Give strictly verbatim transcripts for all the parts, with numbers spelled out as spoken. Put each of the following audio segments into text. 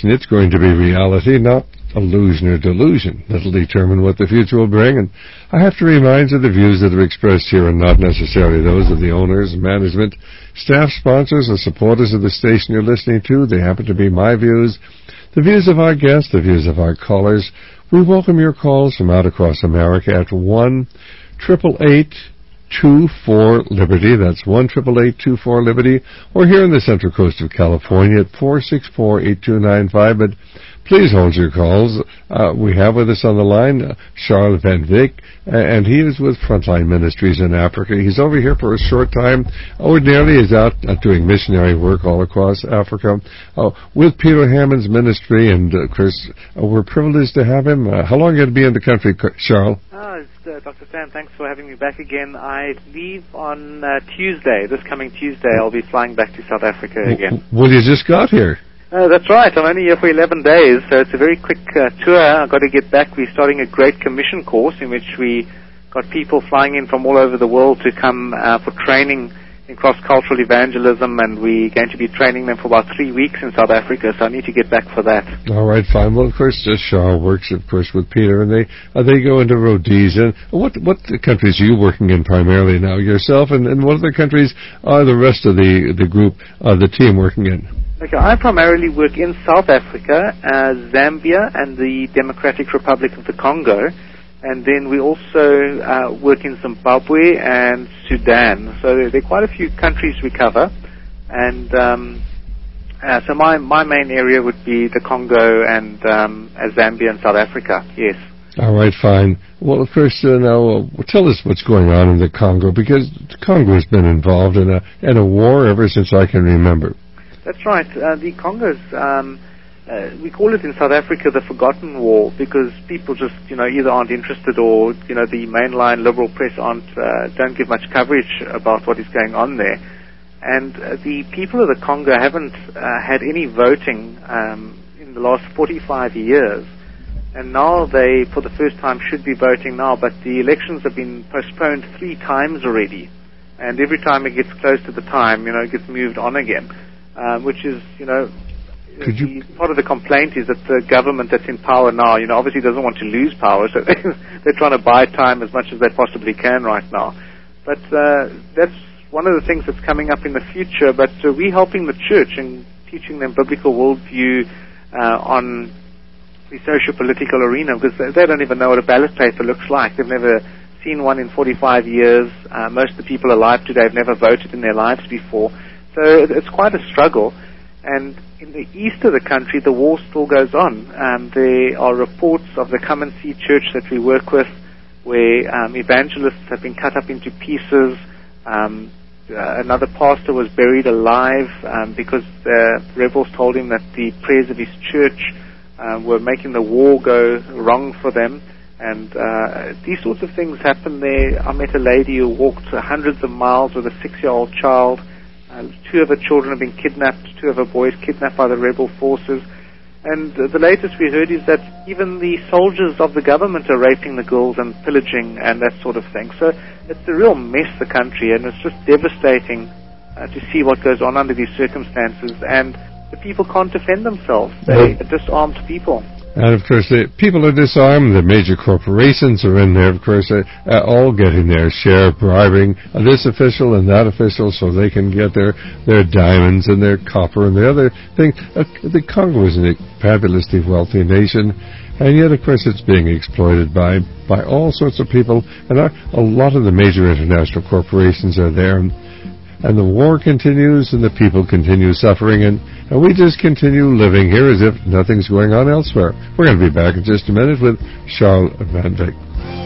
information. It's going to be reality, not illusion or delusion. That'll determine what the future will bring. And I have to remind you, the views that are expressed here are not necessarily those of the owners, management, staff, sponsors, or supporters of the station you're listening to. They happen to be my views, the views of our guests, the views of our callers. We welcome your calls from out across America at one triple eight two four Liberty. That's one triple eight two four Liberty. Or here in the Central Coast of California at four six four eight two nine five. But please hold your calls. Uh, we have with us on the line uh, Charles Van Wyk, and he is with Frontline Ministries in Africa. He's over here for a short time. Ordinarily, he's out uh, doing missionary work all across Africa uh, with Peter Hammond's ministry, and uh, Chris, uh, we're privileged to have him. Uh, how long are you going to be in the country, Charles? Oh, uh, Doctor Sam, thanks for having me back again. I leave on uh, Tuesday, this coming Tuesday. I'll be flying back to South Africa again. Well, you just got here. Uh, that's right. I'm only here for eleven days, so it's a very quick uh, tour. I've got to get back. We're starting a Great Commission course in which we got people flying in from all over the world to come uh, for training in cross-cultural evangelism, and we're going to be training them for about three weeks in South Africa, so I need to get back for that. All right, fine. Well, of course, just Shaw works, of course, with Peter, and they uh, they go into Rhodesia. What what countries are you working in primarily now, yourself, and, and what other countries are the rest of the, the group, uh, the team working in? Okay, I primarily work in South Africa, uh, Zambia, and the Democratic Republic of the Congo. And then we also uh, work in Zimbabwe and Sudan. So there, there are quite a few countries we cover. And um, uh, so my, my main area would be the Congo and um, uh, Zambia and South Africa, yes. All right, fine. Well, of course, uh, now uh, tell us what's going on in the Congo, because the Congo has been involved in a, in a war ever since I can remember. That's right. Uh, the Congo's... Um, Uh, we call it in South Africa the forgotten war, because people just, you know, either aren't interested or, you know, the mainline liberal press aren't, uh, don't give much coverage about what is going on there. And uh, the people of the Congo haven't uh, had any voting um, in the last forty-five years. And now they, for the first time, should be voting now, but the elections have been postponed three times already. And every time it gets close to the time, you know, it gets moved on again, uh, which is, you know... Could you... Part of the complaint is that the government that's in power now, you know, obviously doesn't want to lose power, so they're trying to buy time as much as they possibly can right now. But uh, that's one of the things that's coming up in the future. But uh, we're helping the church and teaching them biblical worldview uh, on the socio-political arena, because they don't even know what a ballot paper looks like. They've never seen one in forty-five years. Uh, most of the people alive today have never voted in their lives before. So it's quite a struggle. And in the east of the country, the war still goes on. Um, there are reports of the Come and See Church that we work with, where um, evangelists have been cut up into pieces. Um, uh, another pastor was buried alive um, because the rebels told him that the prayers of his church uh, were making the war go wrong for them. And uh, these sorts of things happen there. I met a lady who walked hundreds of miles with a six-year-old child. Uh, two of her children have been kidnapped, two of her boys kidnapped by the rebel forces. And uh, the latest we heard is that even the soldiers of the government are raping the girls and pillaging and that sort of thing. So it's a real mess, the country, and it's just devastating uh, to see what goes on under these circumstances. And the people can't defend themselves. They are disarmed people. And, of course, the people are disarmed. The major corporations are in there, of course, uh, uh, all getting their share, bribing uh, this official and that official so they can get their, their diamonds and their copper and the other thing. Uh, the Congo is a fabulously wealthy nation, and yet, of course, it's being exploited by, by all sorts of people. And uh, a lot of the major international corporations are there. And, And the war continues, and the people continue suffering, and, and we just continue living here as if nothing's going on elsewhere. We're going to be back in just a minute with Charles Van Wyk.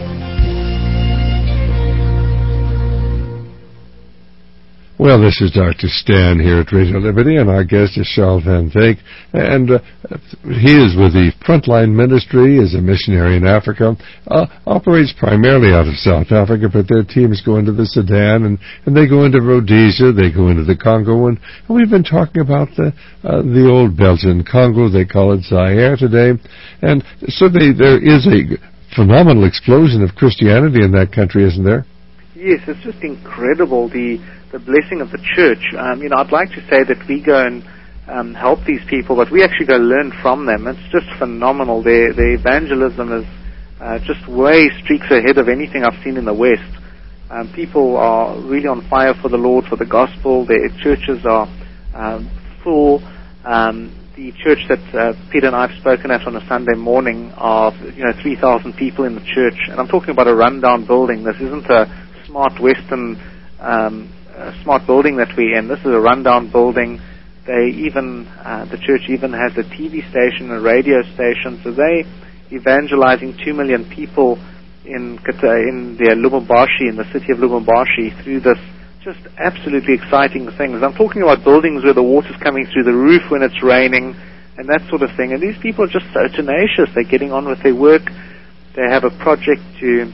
Well, this is Doctor Stan here at Radio Liberty, and our guest is Charles Van Wyk, and uh, he is with the Frontline Ministry as a missionary in Africa, uh, operates primarily out of South Africa, but their teams go into the Sudan, and, and they go into Rhodesia, they go into the Congo, and, and we've been talking about the, uh, the old Belgian Congo, they call it Zaire today, and certainly there is a phenomenal explosion of Christianity in that country, isn't there? Yes, it's just incredible, the the blessing of the church. Um, you know, I'd like to say that we go and um, help these people, but we actually go learn from them. It's just phenomenal. Their, their evangelism is uh, just way streaks ahead of anything I've seen in the West. Um, people are really on fire for the Lord, for the gospel. Their churches are um, full. Um, the church that uh, Peter and I have spoken at on a Sunday morning of, you know, three thousand people in the church. And I'm talking about a rundown building. This isn't a smart Western um, uh, smart building that we're in. This is a rundown building. They even, uh, the church even has a T V station, a radio station. So they evangelizing two million people in in the Lubumbashi, in the city of Lubumbashi, through this just absolutely exciting things. I'm talking about buildings where the water's coming through the roof when it's raining and that sort of thing. And these people are just so tenacious. They're getting on with their work. They have a project to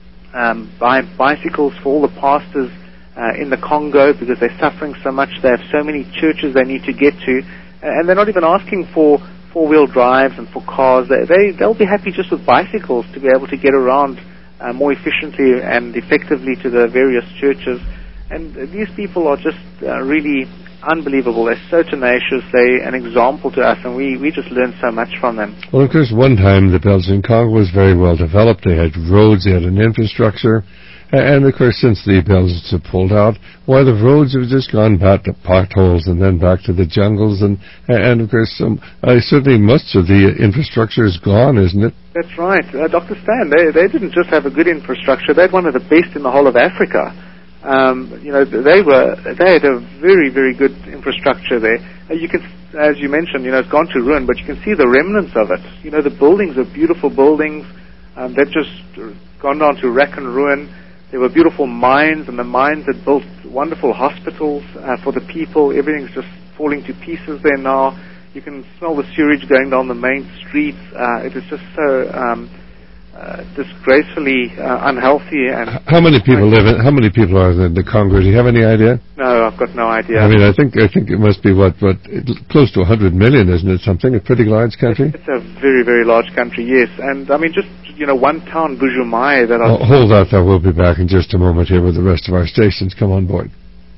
um, buy bicycles for all the pastors uh, in the Congo because they're suffering so much. They have so many churches they need to get to. And they're not even asking for four-wheel drives and for cars. They, they, they'll be happy just with bicycles to be able to get around uh, more efficiently and effectively to the various churches. And these people are just uh, really unbelievable. They're so tenacious. They're an example to us, and we, we just learn so much from them. Well, of course, one time the Belgian Congo was very well developed. They had roads, they had an infrastructure. And, of course, since the Belgians have pulled out, why, the roads have just gone back to potholes and then back to the jungles. And, and of course, um, uh, certainly much of the infrastructure is gone, isn't it? That's right. Uh, Doctor Stan, they, they didn't just have a good infrastructure. They had one of the best in the whole of Africa. Um, you know, they were, they had a very, very good infrastructure there. Uh, you can, as you mentioned, you know, it's gone to ruin, but you can see the remnants of it. You know, the buildings are beautiful buildings. Um, they've just gone down to wreck and ruin. There were beautiful mines, and the mines had built wonderful hospitals uh, for the people. Everything's just falling to pieces there now. You can smell the sewage going down the main streets. Uh, it is just so um, uh, disgracefully uh, unhealthy. And how many people live in? How many people are in the Congo? Do you have any idea? No, I've got no idea. I mean, I think I think it must be what what close to a hundred million, isn't it? Something a pretty large country. It's a very very large country, yes. And I mean, just you know, one town, Bujumayi, that I... Oh, hold that, though. We'll be back in just a moment here with the rest of our stations. Come on board.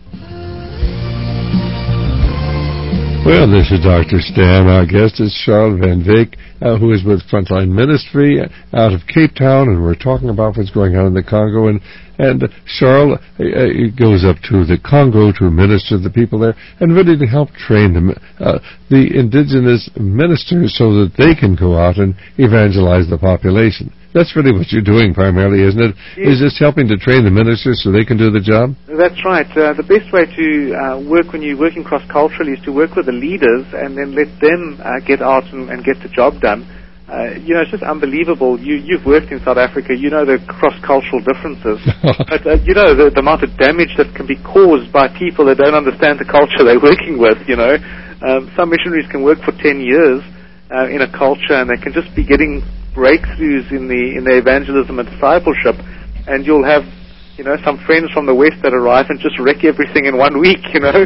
Well, this is Doctor Stan. Our guest is Charles Van Wyk, uh, who is with Frontline Ministry out of Cape Town, and we're talking about what's going on in the Congo. And, and uh, Charles uh, goes up to the Congo to minister to the people there and really to help train them, uh, the indigenous ministers so that they can go out and evangelize the population. That's really what you're doing primarily, isn't it? Yes. Is just helping to train the ministers so they can do the job? That's right. Uh, the best way to uh, work when you're working cross-culturally is to work with the leaders and then let them uh, get out and, and get the job done. Uh, you know, it's just unbelievable. You, you've worked in South Africa. You know the cross-cultural differences. But, uh, you know, the, the amount of damage that can be caused by people that don't understand the culture they're working with, you know. Um, some missionaries can work for ten years uh, in a culture, and they can just be getting breakthroughs in the in the evangelism and discipleship, and you'll have, you know, some friends from the West that arrive and just wreck everything in one week, you know.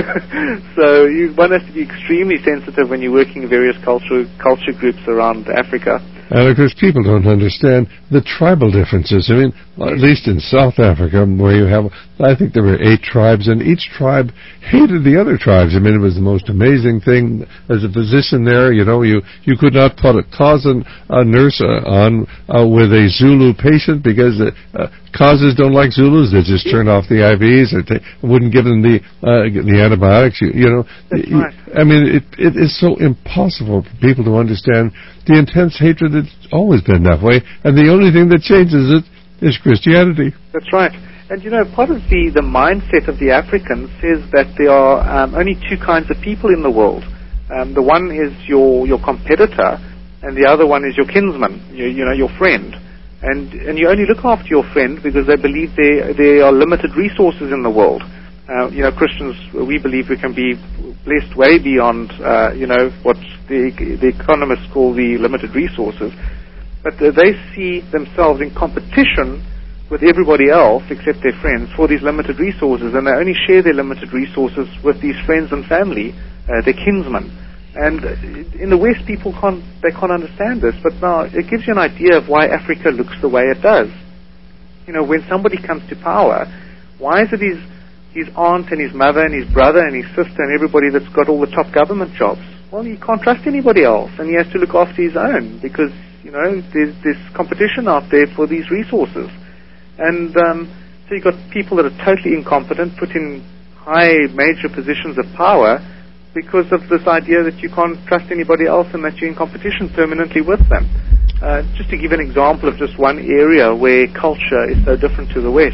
So you, one has to be extremely sensitive when you're working in various culture culture groups around Africa. And of course, people don't understand the tribal differences. I mean, at least in South Africa, where you have, I think there were eight tribes, and each tribe hated the other tribes. I mean, it was the most amazing thing. As a physician there, you know, you, you could not put a cousin, a nurse uh, on uh, with a Zulu patient because uh, uh, causes don't like Zulus. They just turn off the I Vs or they wouldn't give them the uh, the antibiotics. You, you know, That's right. I mean, it it is so impossible for people to understand the intense hatred that's always been that way, and the only thing that changes it is Christianity. That's right. And, you know, part of the, the mindset of the Africans says that there are um, only two kinds of people in the world. Um, the one is your, your competitor, and the other one is your kinsman, you, you know, your friend. And and you only look after your friend because they believe there, there are limited resources in the world. Uh, you know, Christians, we believe we can be blessed way beyond, uh, you know, what the, the economists call the limited resources. But uh, they see themselves in competition with everybody else except their friends for these limited resources, and they only share their limited resources with these friends and family, uh, their kinsmen. And in the West, people can't, they can't understand this, but now it gives you an idea of why Africa looks the way it does. You know, when somebody comes to power, why is it his his aunt and his mother and his brother and his sister and everybody that's got all the top government jobs. Well, he can't trust anybody else, and he has to look after his own because, you know, there's this competition out there for these resources. And um, so you've got people that are totally incompetent, put in high major positions of power because of this idea that you can't trust anybody else and that you're in competition permanently with them. Uh, just to give an example of just one area where culture is so different to the West.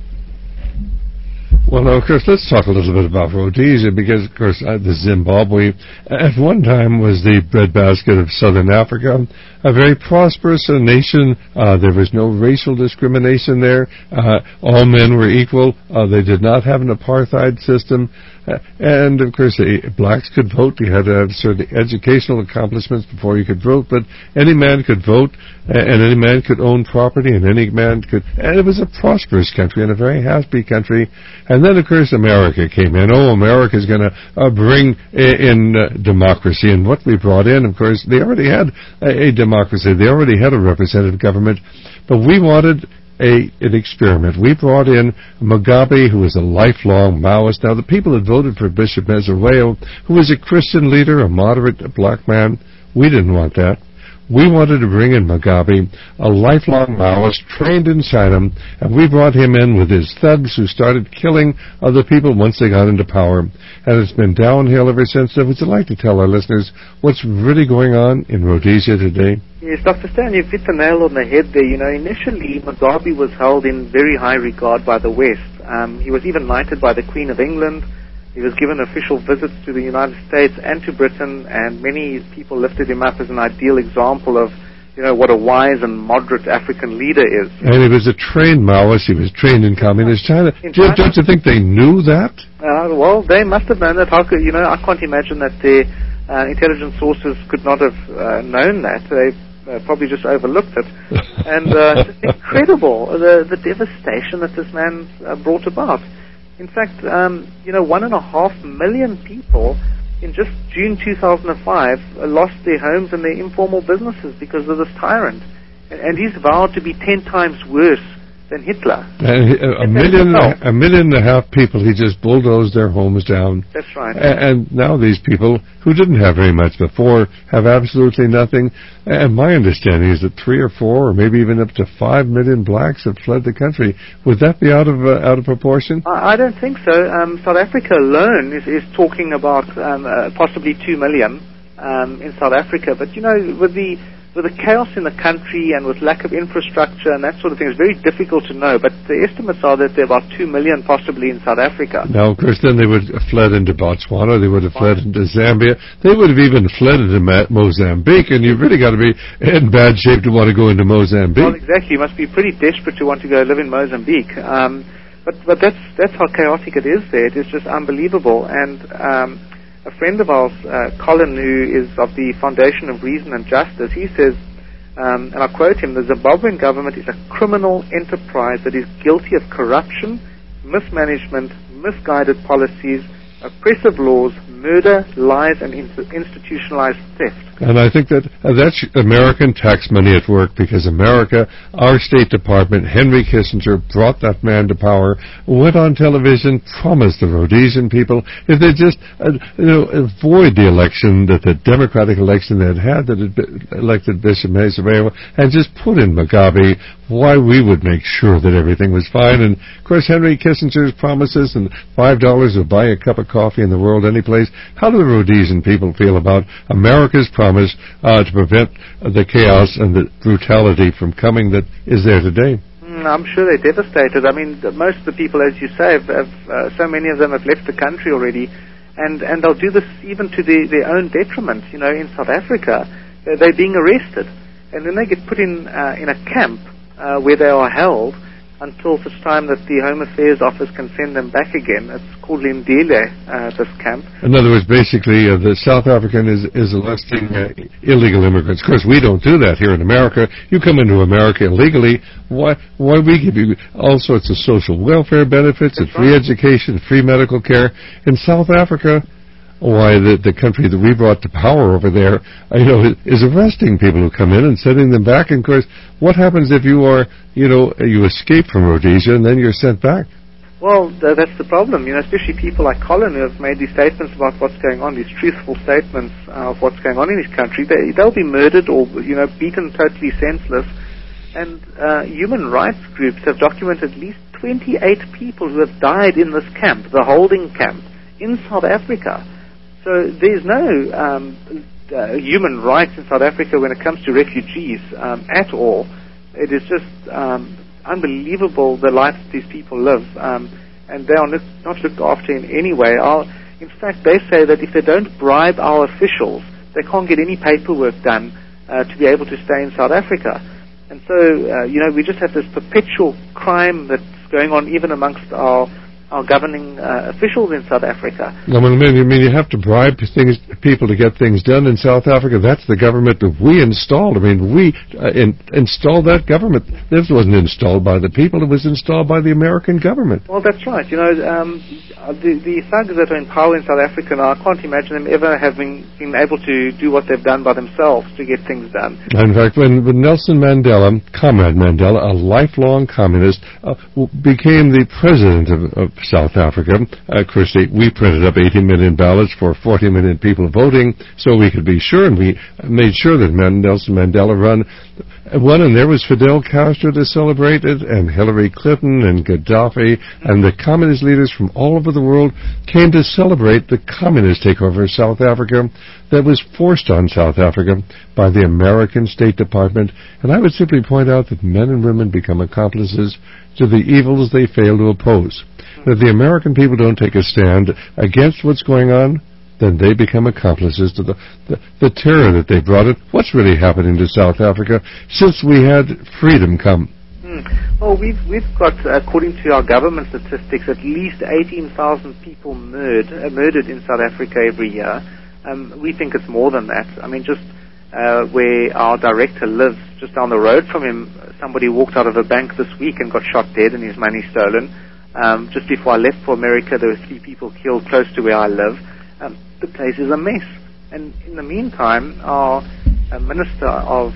Well, now, of course, let's talk a little bit about Rhodesia because, of course, uh, the Zimbabwe at one time was the breadbasket of southern Africa, a very prosperous uh, nation. Uh, there was no racial discrimination there. Uh, all men were equal. Uh, they did not have an apartheid system. Uh, and, of course, uh, blacks could vote. You had to have certain educational accomplishments before you could vote, but any man could vote, uh, and any man could own property, and any man could... And it was a prosperous country and a very happy country. And then, of course, America came in. Oh, America's going to uh, bring in uh, democracy. And what we brought in, of course, they already had a, a democracy. They already had a representative government. But we wanted a, an experiment. We brought in Mugabe, who was a lifelong Maoist. Now, the people that voted for Bishop Meserweo, who was a Christian leader, a moderate black man, we didn't want that. We wanted to bring in Mugabe, a lifelong Maoist trained in China, and we brought him in with his thugs who started killing other people once they got into power. And it's been downhill ever since. So would you like to tell our listeners what's really going on in Rhodesia today? Yes, Doctor Stan, you've hit the nail on the head there. You know, initially Mugabe was held in very high regard by the West. Um, he was even knighted by the Queen of England. He was given official visits to the United States and to Britain, and many people lifted him up as an ideal example of, you know, what a wise and moderate African leader is. And he was a trained Maoist. He was trained in communist China. In China. China. Don't you think they knew that? Uh, well, they must have known that. How could, you know, I can't imagine that their uh, intelligence sources could not have uh, known that. They uh, probably just overlooked it. And uh, it's incredible, the, the devastation that this man uh, brought about. In fact, um, you know, one and a half million people in just June two thousand five uh, lost their homes and their informal businesses because of this tyrant. And, and he's vowed to be ten times worse than Hitler. And a, a million, a million and a half people, he just bulldozed their homes down. That's right. And, and now these people who didn't have very much before have absolutely nothing. And my understanding is that three or four, or maybe even up to five million blacks have fled the country. Would that be out of uh, out of proportion? I, I don't think so. Um, South Africa alone is, is talking about um, uh, possibly two million um, in South Africa. But you know, with the With the chaos in the country and with lack of infrastructure and that sort of thing, it's very difficult to know. But the estimates are that there are about two million possibly in South Africa. Now, of course, then they would have fled into Botswana. They would have fled into Zambia. They would have even fled into Mozambique. And you've really got to be in bad shape to want to go into Mozambique. Well, exactly. You must be pretty desperate to want to go live in Mozambique. Um, but but that's that's how chaotic it is there. It is just unbelievable. And um, a friend of ours, uh, Colin, who is of the Foundation of Reason and Justice, he says, um, and I quote him, the Zimbabwean government is a criminal enterprise that is guilty of corruption, mismanagement, misguided policies, oppressive laws, murder, lies, and in- institutionalized theft. And I think that uh, that's American tax money at work, because America, our State Department, Henry Kissinger brought that man to power, went on television, promised the Rhodesian people if they just uh, you know, avoid the election, that the Democratic election they had had that had elected Bishop Meserweo, and just put in Mugabe, why we would make sure that everything was fine. And of course, Henry Kissinger's promises and five dollars would buy a cup of coffee in the world any place. How do the Rhodesian people feel about America's promise uh, to prevent uh, the chaos and the brutality from coming that is there today? Mm, I'm sure they're devastated. I mean, the, most of the people, as you say, have, have, uh, so many of them have left the country already, and, and they'll do this even to the, their own detriment. You know, in South Africa, uh, they're being arrested, and then they get put in uh, in a camp uh, where they are held until such time that the Home Affairs Office can send them back again. It's called Lindile, uh, this camp. In other words, basically, uh, the South African is, is arresting uh, illegal immigrants. Of course, we don't do that here in America. You come into America illegally, why why we give you all sorts of social welfare benefits and free education, free medical care. In South Africa, why the, the country that we brought to power over there, you know, is arresting people who come in and sending them back. And of course, what happens if you are, you know, you escape from Rhodesia and then you're sent back? Well, th- that's the problem, you know, especially people like Colin who have made these statements about what's going on, these truthful statements uh, of what's going on in his country. They, they'll be murdered or, you know, beaten totally senseless. And uh, human rights groups have documented at least twenty-eight people who have died in this camp, the holding camp, in South Africa. So there's no um, uh, human rights in South Africa when it comes to refugees um, at all. It is just Um, unbelievable the life that these people live, um, and they are not looked after in any way. Our, in fact, they say that if they don't bribe our officials, they can't get any paperwork done uh, to be able to stay in South Africa. And so, uh, you know, we just have this perpetual crime that's going on even amongst our our governing uh, officials in South Africa. I mean, I mean, you have to bribe things, people to get things done in South Africa. That's the government that we installed. I mean, we uh, in, installed that government. This wasn't installed by the people. It was installed by the American government. Well, that's right. You know, um, the, the thugs that are in power in South Africa now, I can't imagine them ever having been able to do what they've done by themselves to get things done. In fact, when, when Nelson Mandela, Comrade Mandela, a lifelong communist, uh, became the president of, of South Africa, uh, Christy, we printed up eighty million ballots for forty million people voting, so we could be sure, and we made sure that Man- Nelson Mandela run, won, and there was Fidel Castro to celebrate it, and Hillary Clinton, and Gaddafi, and the communist leaders from all over the world came to celebrate the communist takeover of South Africa that was forced on South Africa by the American State Department. And I would simply point out that men and women become accomplices to the evils they fail to oppose. If the American people don't take a stand against what's going on, then they become accomplices to the, the, the terror that they brought it. What's really happening to South Africa since we had freedom come? Hmm. Well, we've we've got, according to our government statistics, at least eighteen thousand people murdered, uh, murdered in South Africa every year. Um, we think it's more than that. I mean, just uh, where our director lives, just down the road from him, somebody walked out of a bank this week and got shot dead and his money stolen. Um, just before I left for America, there were three people killed close to where I live. Um, the place is a mess. And in the meantime, our uh, Minister of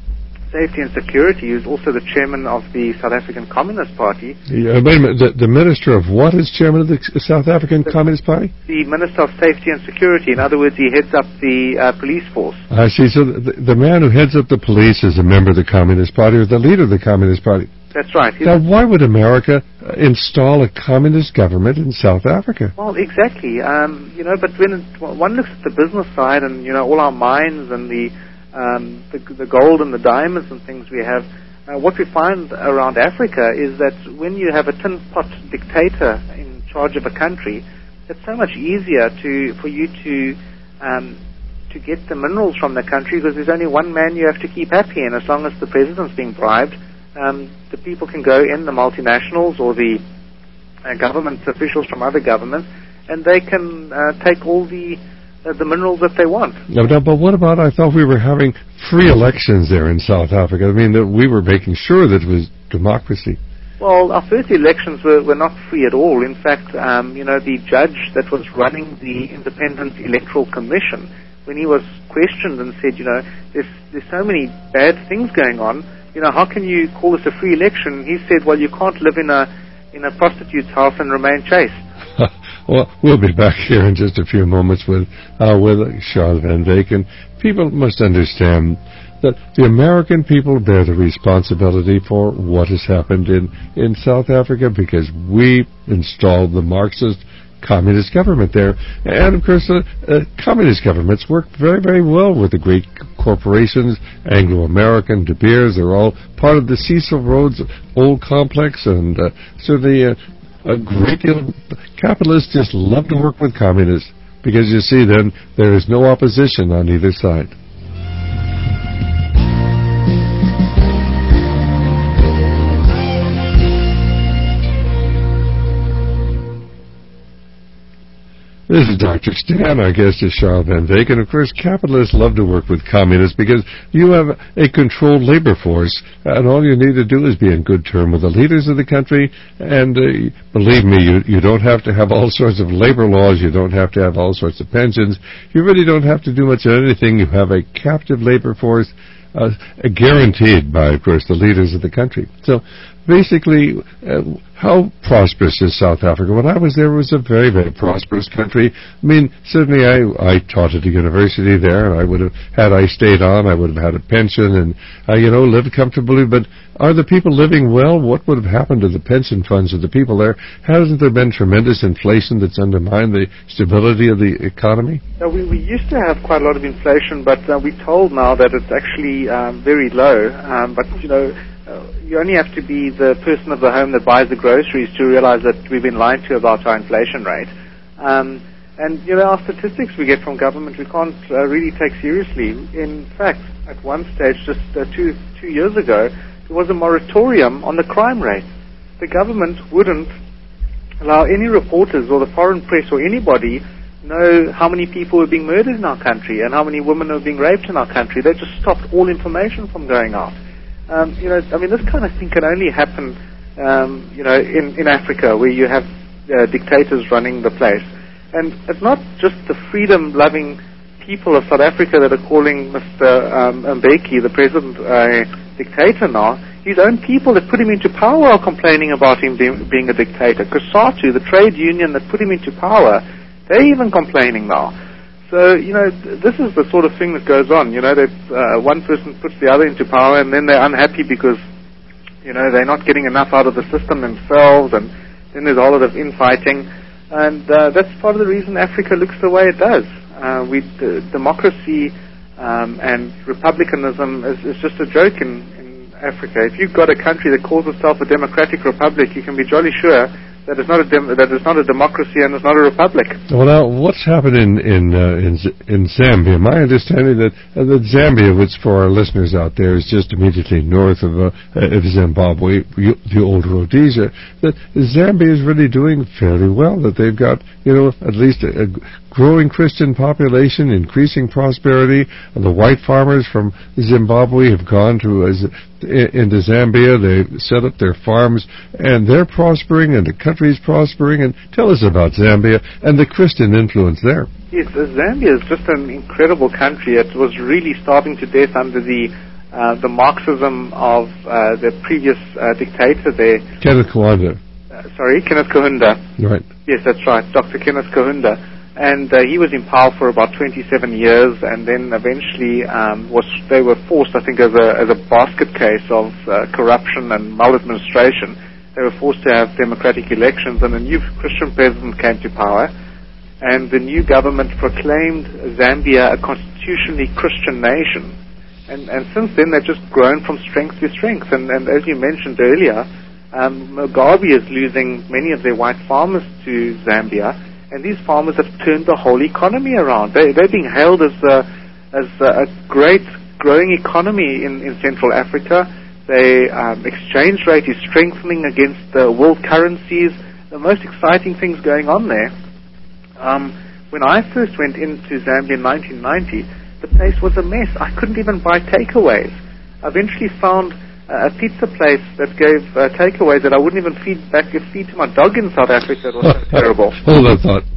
Safety and Security, who's also the chairman of the South African Communist Party. Yeah, wait a minute. The, the Minister of what is chairman of the South African the, Communist Party? The Minister of Safety and Security. In other words, he heads up the uh, police force. I see. So the, the man who heads up the police is a member of the Communist Party, or the leader of the Communist Party. That's right. He's now, why would America install a communist government in South Africa? Well, exactly. Um, you know, but when it, one looks at the business side and, you know, all our mines and the um, the, the gold and the diamonds and things we have, uh, what we find around Africa is that when you have a tin pot dictator in charge of a country, it's so much easier to for you to um, to get the minerals from the country because there's only one man you have to keep happy, and as long as the president's being bribed, Um, the people can go in, the multinationals or the uh, government officials from other governments, and they can uh, take all the uh, the minerals that they want. No, no, but what about, I thought we were having free elections there in South Africa. I mean, that we were making sure that it was democracy. Well, our first elections were, were not free at all. In fact, um, you know, the judge that was running the Independent Electoral Commission, when he was questioned and said, you know, there's, there's so many bad things going on, you know, how can you call this a free election? He said, well, you can't live in a in a prostitute's house and remain chaste. Well, we'll be back here in just a few moments with uh, with Charles Van Vaken. People must understand that the American people bear the responsibility for what has happened in, in South Africa because we installed the Marxist communist government there. And, of course, uh, uh, communist governments work very, very well with the great corporations, Anglo-American, De Beers. They're all part of the Cecil Rhodes old complex. And uh, so the, uh, a great deal of capitalists just love to work with communists because, you see, then there is no opposition on either side. This is Doctor Stan. Our guest is Charles Van Vaken. Of course, capitalists love to work with communists because you have a controlled labor force, and all you need to do is be in good term with the leaders of the country. And uh, believe me, you, you don't have to have all sorts of labor laws. You don't have to have all sorts of pensions. You really don't have to do much of anything. You have a captive labor force uh, guaranteed by, of course, the leaders of the country. So basically, uh, how prosperous is South Africa? When I was there, it was a very, very prosperous country. I mean, certainly I, I taught at a university there, and I would have, had I stayed on, I would have had a pension and, uh, you know, lived comfortably. But are the people living well? What would have happened to the pension funds of the people there? Hasn't there been tremendous inflation that's undermined the stability of the economy? No, we, we used to have quite a lot of inflation, but uh, we're told now that it's actually um, very low. Um, but, you know, Uh, you only have to be the person of the home that buys the groceries to realize that we've been lied to about our inflation rate. Um, and, you know, our statistics we get from government we can't uh, really take seriously. In fact, at one stage, just uh, two, two years ago, there was a moratorium on the crime rate. The government wouldn't allow any reporters or the foreign press or anybody know how many people were being murdered in our country and how many women were being raped in our country. They just stopped all information from going out. Um, you know, I mean, this kind of thing can only happen, um, you know, in, in Africa where you have uh, dictators running the place. And it's not just the freedom-loving people of South Africa that are calling Mister Um, Mbeki, the president, a uh, dictator now. His own people that put him into power are complaining about him being, being a dictator. COSATU, the trade union that put him into power, they're even complaining now. So, you know, th- this is the sort of thing that goes on, you know, that uh, one person puts the other into power and then they're unhappy because, you know, they're not getting enough out of the system themselves, and then there's a whole lot of infighting. And uh, that's part of the reason Africa looks the way it does. Uh, we, d- democracy um, and republicanism is, is just a joke in, in Africa. If you've got a country that calls itself a democratic republic, you can be jolly sure that is not a dem- that is not a democracy and is not a republic. Well, now, what's happened in in uh, in, Z- in Zambia? My understanding that uh, that Zambia, which for our listeners out there is just immediately north of uh, of Zimbabwe, the old Rhodesia, that Zambia is really doing fairly well. That they've got, you know, at least a, a growing Christian population, increasing prosperity. The white farmers from Zimbabwe have gone to uh, into Zambia. They've set up their farms, and they're prospering, and the country's prospering. And tell us about Zambia and the Christian influence there. Yes, uh, Zambia is just an incredible country. It was really starving to death under the uh, the Marxism of uh, the previous uh, dictator there. Kenneth Kaunda. Uh, sorry, Kenneth Kaunda. Right. Yes, that's right, Doctor Kenneth Kaunda. And uh, he was in power for about twenty-seven years, and then eventually um, was they were forced, I think, as a as a basket case of uh, corruption and maladministration. They were forced to have democratic elections, and a new Christian president came to power, and the new government proclaimed Zambia a constitutionally Christian nation. And, and since then, they've just grown from strength to strength. And, and as you mentioned earlier, um, Mugabe is losing many of their white farmers to Zambia. And these farmers have turned the whole economy around. They, they're being hailed as a, as a great growing economy in, in Central Africa. The um, exchange rate is strengthening against the world currencies. The most exciting things going on there. Um, when I first went into Zambia in nineteen ninety, the place was a mess. I couldn't even buy takeaways. I eventually found uh, a pizza place that gave uh, takeaways that I wouldn't even feed back feed to my dog in South Africa. It was so terrible. Hold that thought.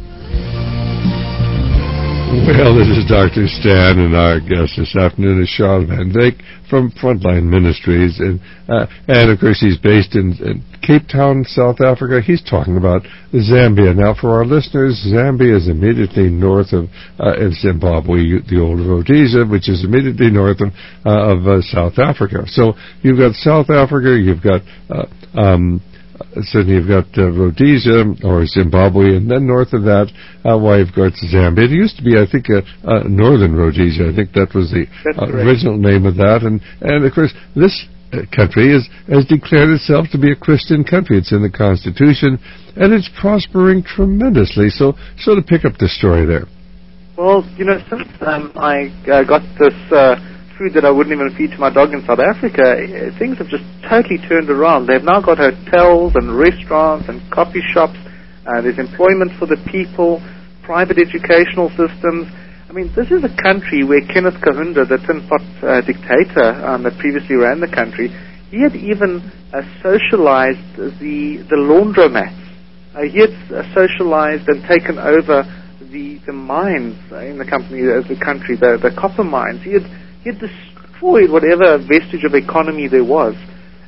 Well, this is Doctor Stan, and our guest this afternoon is Shaun Van Wyk from Frontline Ministries, and uh, and of course he's based in, in Cape Town, South Africa. He's talking about Zambia. Now, for our listeners, Zambia is immediately north of, uh, of Zimbabwe, the old Rhodesia, which is immediately north of, uh, of uh, South Africa. So you've got South Africa, you've got uh, um, certainly you've got uh, Rhodesia or Zimbabwe, and then north of that, uh, why you've got Zambia. It used to be, I think, uh, uh, Northern Rhodesia. I think that was the uh, original name of that. And, and of course, this uh, country is, has declared itself to be a Christian country. It's in the Constitution, and it's prospering tremendously. So, so to pick up the story there. Well, you know, since um, I uh, got this Uh food that I wouldn't even feed to my dog in South Africa, things have just totally turned around. They've now got hotels and restaurants and coffee shops. Uh, there's employment for the people, private educational systems. I mean, this is a country where Kenneth Kaunda, the tin pot uh, dictator um, that previously ran the country, he had even uh, socialized the the laundromats. Uh, he had uh, socialized and taken over the the mines in the company, uh, the country, the, the copper mines. He had He had destroyed whatever vestige of economy there was.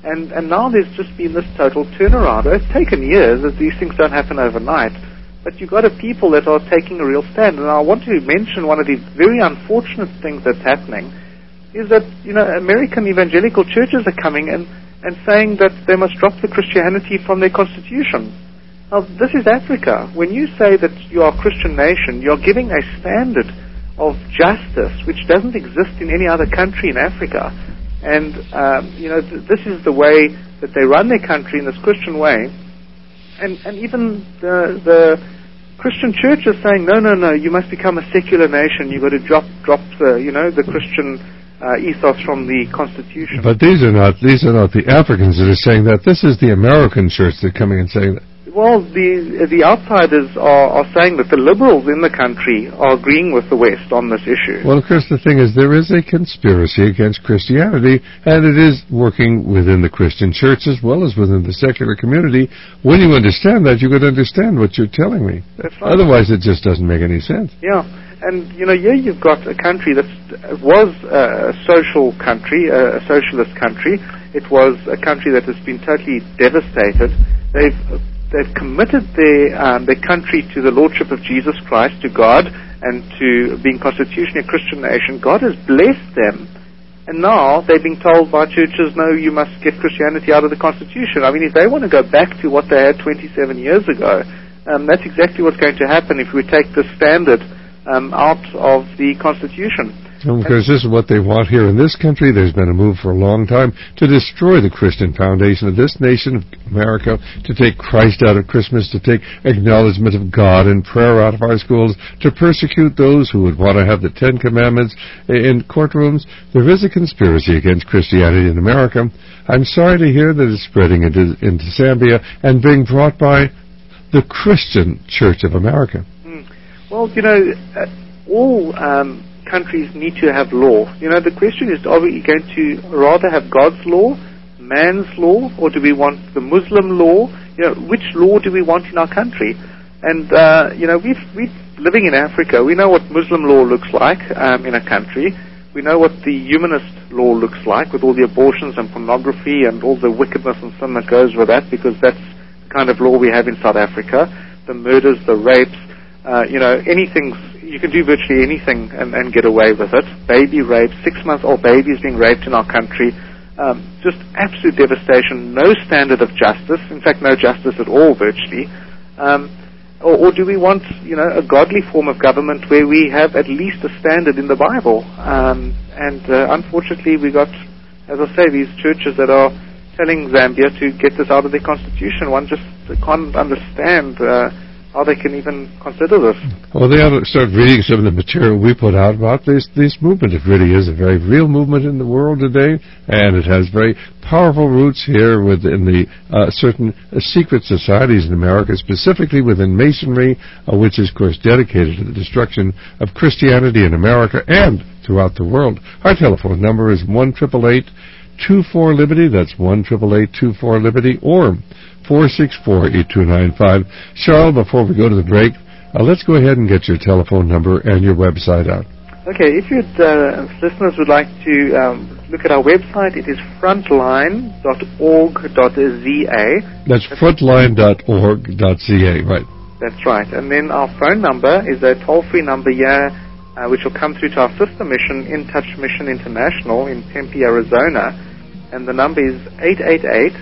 And, and now there's just been this total turnaround. It's taken years, as these things don't happen overnight. But you've got a people that are taking a real stand. And I want to mention one of the very unfortunate things that's happening is that, you know, American evangelical churches are coming in and saying that they must drop the Christianity from their constitution. Now, this is Africa. When you say that you are a Christian nation, you're giving a standard of justice which doesn't exist in any other country in Africa. And, um, you know, th- this is the way that they run their country in this Christian way. And, and even the, the Christian church is saying, no, no, no, you must become a secular nation. You've got to drop, drop the, you know, the Christian uh, ethos from the Constitution. But these are not, these are not the Africans that are saying that. This is the American church that are coming and saying that. Well, the the outsiders are, are saying that the liberals in the country are agreeing with the West on this issue. Well, of course, the thing is, there is a conspiracy against Christianity, and it is working within the Christian church as well as within the secular community. When you understand that, you could understand what you're telling me. That's right. Otherwise, it just doesn't make any sense. Yeah, and, you know, here you've got a country that was a social country, a socialist country. It was a country that has been totally devastated. They've They've committed their um, their country to the Lordship of Jesus Christ, to God, and to being constitutionally a Christian nation. God has blessed them, and now they're being told by churches, no, you must get Christianity out of the Constitution. I mean, if they want to go back to what they had twenty-seven years ago, um, that's exactly what's going to happen if we take the standard um, out of the Constitution. Because this is what they want here in this country. There's been a move for a long time to destroy the Christian foundation of this nation, of America, to take Christ out of Christmas, to take acknowledgement of God and prayer out of our schools, to persecute those who would want to have the Ten Commandments in courtrooms. There is a conspiracy against Christianity in America. I'm sorry to hear that it's spreading into, into Zambia and being brought by the Christian Church of America. Mm. Well, you know, uh, all... Um countries need to have law. You know, the question is, are we going to rather have God's law, man's law, or do we want the Muslim law? You know, which law do we want in our country? And, uh, you know, we've, we're living in Africa. We know what Muslim law looks like um, in a country. We know what the humanist law looks like, with all the abortions and pornography and all the wickedness and sin that goes with that, because that's the kind of law we have in South Africa. The murders, the rapes, uh, you know, anything. You can do virtually anything and, and get away with it. Baby rape, six-month-old babies being raped in our country. Um, just absolute devastation, no standard of justice. In fact, no justice at all, virtually. Um, or, or do we want, you know, a godly form of government where we have at least a standard in the Bible? Um, and uh, unfortunately, we got, as I say, these churches that are telling Zambia to get this out of their constitution. One just can't understand uh, how they can even consider this. Well, they ought to start reading some of the material we put out about this, this movement. It really is a very real movement in the world today, and it has very powerful roots here within the uh, certain uh, secret societies in America, specifically within Masonry, uh, which is, of course, dedicated to the destruction of Christianity in America and throughout the world. Our telephone number is one eight eight eight, two four, Liberty. That's one eight eight eight, two four, Liberty, or four six four, eight two nine five. Charles, before we go to the break, uh, let's go ahead and get your telephone number and your website out. Okay, if you'd, uh, listeners would like to um, look at our website, it is frontline dot org dot z a. That's frontline dot org dot z a, right. That's right. And then our phone number is a toll-free number here, uh, which will come through to our sister mission, In Touch Mission International in Tempe, Arizona. And the number is eight eight eight,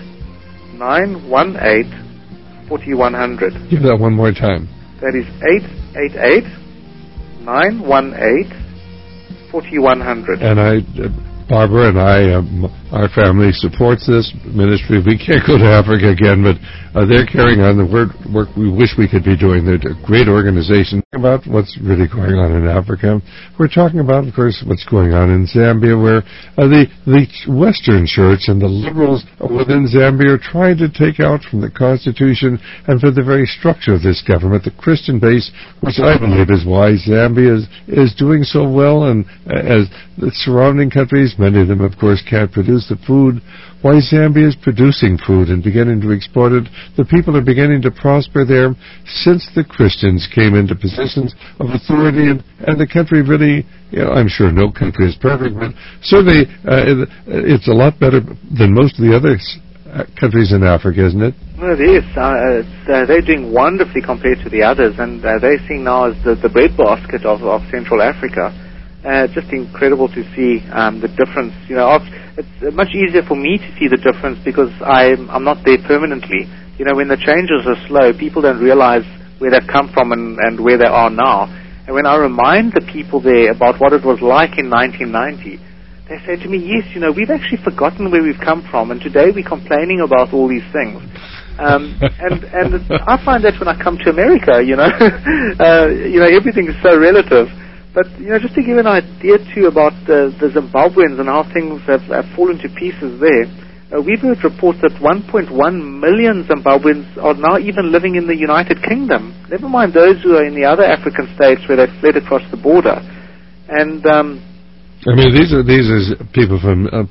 nine one eight, four one zero zero. Give that one more time. That is eight eight eight, nine one eight, four one zero zero. And I, uh, Barbara and I, um, our family supports this ministry. We can't go to Africa again, but uh, they're carrying on the work, work we wish we could be doing. They're a great organization. About what's really going on in Africa. We're talking about, of course, what's going on in Zambia, where uh, the, the Western Church and the liberals within Zambia are trying to take out from the Constitution and for the very structure of this government the Christian base, which I believe is why Zambia is, is doing so well, and uh, as the surrounding countries, many of them, of course, can't produce knows the food, why Zambia is producing food and beginning to export it. The people are beginning to prosper there since the Christians came into positions of authority, and, and the country really, you know, I'm sure no country is perfect, but certainly uh, it's a lot better than most of the other countries in Africa, isn't it? Well, it is. Uh, it's, uh, they're doing wonderfully compared to the others, and uh, they're seen now as the, the breadbasket of, of Central Africa. Uh, just incredible to see um, the difference. You know, it's much easier for me to see the difference because I'm, I'm not there permanently. You know, when the changes are slow, people don't realize where they've come from and, and where they are now. And when I remind the people there about what it was like in nineteen ninety, they say to me, yes, you know, we've actually forgotten where we've come from, and today we're complaining about all these things. Um, and and I find that when I come to America, you know, uh, you know, everything is so relative. But, you know, just to give an idea, too, about uh, the Zimbabweans and how things have, have fallen to pieces there, uh, we've heard reports that one point one million Zimbabweans are now even living in the United Kingdom. Never mind those who are in the other African states where they've fled across the border. And um, I mean, these are these are people from uh,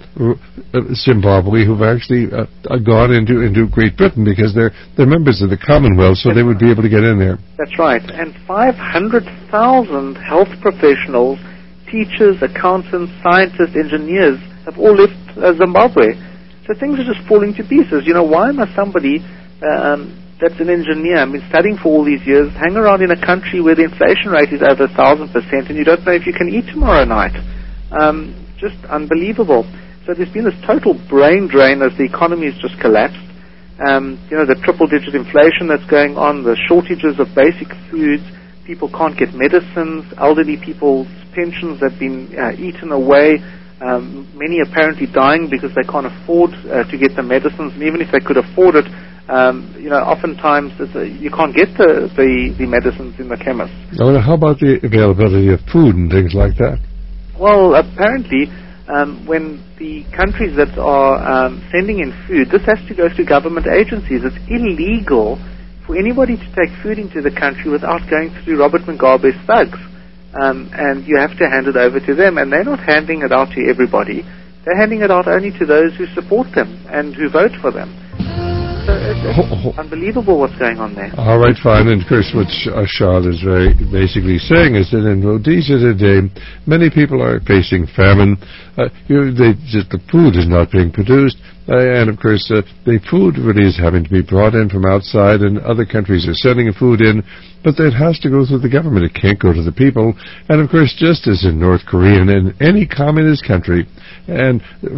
Zimbabwe who've actually uh, gone into into Great Britain because they're they're members of the Commonwealth, so they would be able to get in there. That's right. And five hundred thousand health professionals, teachers, accountants, scientists, engineers have all left uh, Zimbabwe. So things are just falling to pieces. You know, why must somebody um, that's an engineer, I mean, studying for all these years, hang around in a country where the inflation rate is over a thousand percent and you don't know if you can eat tomorrow night? Um, just unbelievable. So there's been this total brain drain as the economy has just collapsed. Um, you know, the triple-digit inflation that's going on, the shortages of basic foods, people can't get medicines, elderly people's pensions have been uh, eaten away, um, many apparently dying because they can't afford uh, to get the medicines, and even if they could afford it, um, you know, oftentimes it's a, you can't get the, the, the medicines in the chemist. Now, how about the availability of food and things like that? Well, apparently, um, when the countries that are um, sending in food, this has to go through government agencies. It's illegal for anybody to take food into the country without going through Robert Mugabe's thugs. Um, and you have to hand it over to them. And they're not handing it out to everybody. They're handing it out only to those who support them and who vote for them. So it's, it's unbelievable what's going on there. All right, fine. And of course, what Shad is very basically saying is that in Rhodesia today, many people are facing famine. Uh, you know, they, just the food is not being produced. Uh, and of course, uh, the food really is having to be brought in from outside, and other countries are sending food in, but it has to go through the government. It can't go to the people. And of course, just as in North Korea and in any communist country, and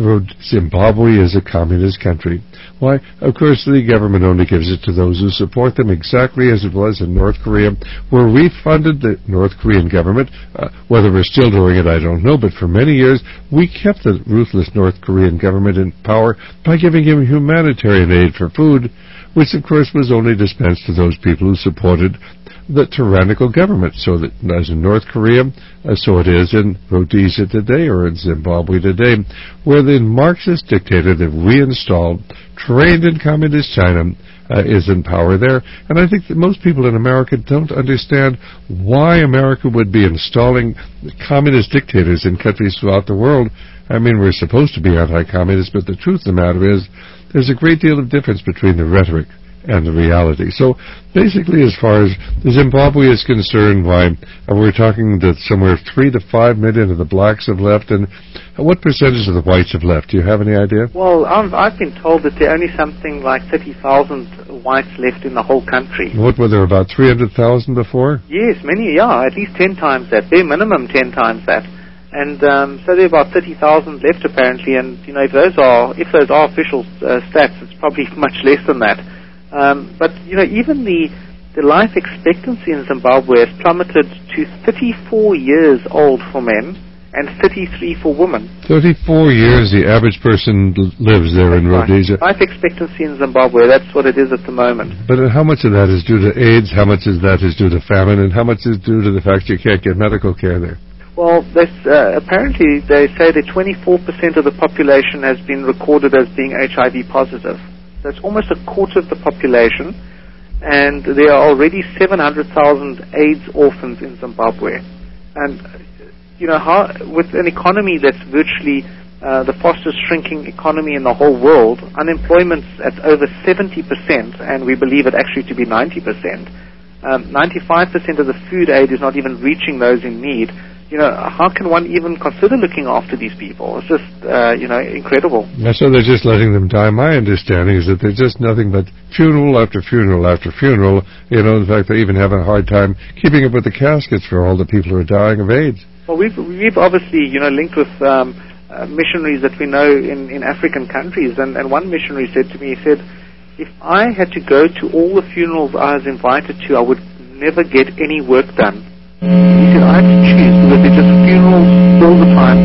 Zimbabwe is a communist country, why, of course, the government only gives it to those who support them, exactly as it was in North Korea, where we funded the North Korean government. Uh, whether we're still doing it, I don't know, but for many years, we kept the ruthless North Korean government in power by giving him humanitarian aid for food, which, of course, was only dispensed to those people who supported the tyrannical government. So that, as in North Korea, uh, so it is in Rhodesia today, or in Zimbabwe today, where the Marxist dictator that we installed, trained in communist China, uh, is in power there. And I think that most people in America don't understand why America would be installing communist dictators in countries throughout the world. I mean, we're supposed to be anti-communist, but the truth of the matter is there's a great deal of difference between the rhetoric and the reality. So basically, as far as Zimbabwe is concerned, why we're talking that somewhere three to five million of the blacks have left, and what percentage of the whites have left? Do you have any idea? Well, I've, I've been told that there are only something like thirty thousand whites left in the whole country. What were there, about three hundred thousand before? Yes, many, yeah, at least ten times that, bare minimum ten times that. And um, so there are about thirty thousand left apparently, and you know, if those are if those are official uh, stats, it's probably much less than that. Um, but you know, even the the life expectancy in Zimbabwe has plummeted to thirty-four years old for men and thirty-three for women. thirty-four years the average person l- lives there in Rhodesia. Life expectancy in Zimbabwe, that's what it is at the moment. But how much of that is due to AIDS, how much of that is due to famine, and how much is due to the fact you can't get medical care there? Well, this, uh, apparently they say that twenty-four percent of the population has been recorded as being H I V positive. That's almost a quarter of the population, and there are already seven hundred thousand AIDS orphans in Zimbabwe. And, you know, how, with an economy that's virtually uh, the fastest shrinking economy in the whole world, unemployment's at over seventy percent, and we believe it actually to be ninety percent. Um, ninety-five percent of the food aid is not even reaching those in need. You know, how can one even consider looking after these people? It's just, uh, you know, incredible. Yeah, so they're just letting them die. My understanding is that there's just nothing but funeral after funeral after funeral. You know, in fact, they even have a hard time keeping up with the caskets for all the people who are dying of AIDS. Well, we've, we've obviously, you know, linked with um, uh, missionaries that we know in, in African countries, and, and one missionary said to me, he said, if I had to go to all the funerals I was invited to, I would never get any work done. He said, I had to choose because they're just funerals all the time.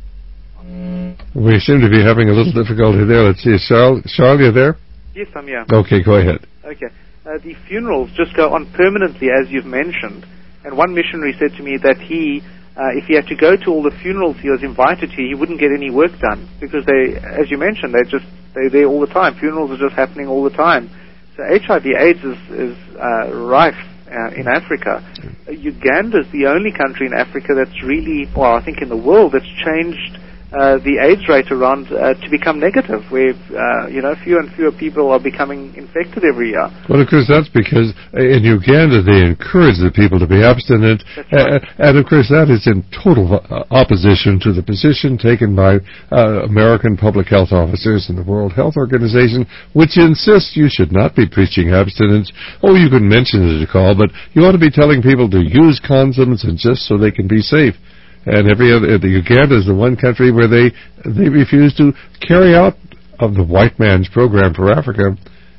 We seem to be having a little difficulty there. Let's see. Charles, Charles, you there? Yes, I'm here. Okay, go ahead. Okay. Uh, the funerals just go on permanently, as you've mentioned. And one missionary said to me that he, uh, if he had to go to all the funerals he was invited to, he wouldn't get any work done because they, as you mentioned, they just they're there all the time. Funerals are just happening all the time. So H I V/AIDS is, is uh, rife. Uh, in Africa. Uh, Uganda is the only country in Africa that's really, well, I think in the world, that's changed uh, the AIDS rate around uh, to become negative, where, uh, you know, fewer and fewer people are becoming infected every year. Well, of course, that's because in Uganda they encourage the people to be abstinent, right. uh, and of course that is in total uh, opposition to the position taken by uh, American public health officers and the World Health Organization, which insists you should not be preaching abstinence. Oh, you can mention it at a call, but you ought to be telling people to use condoms and just so they can be safe. And every other, the Uganda is the one country where they they refuse to carry out of the white man's program for Africa.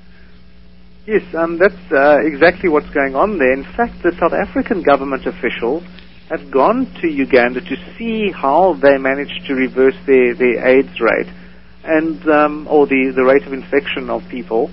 Yes, um, that's uh, exactly what's going on there. In fact, the South African government officials have gone to Uganda to see how they managed to reverse their, their AIDS rate, and um, or the, the rate of infection of people.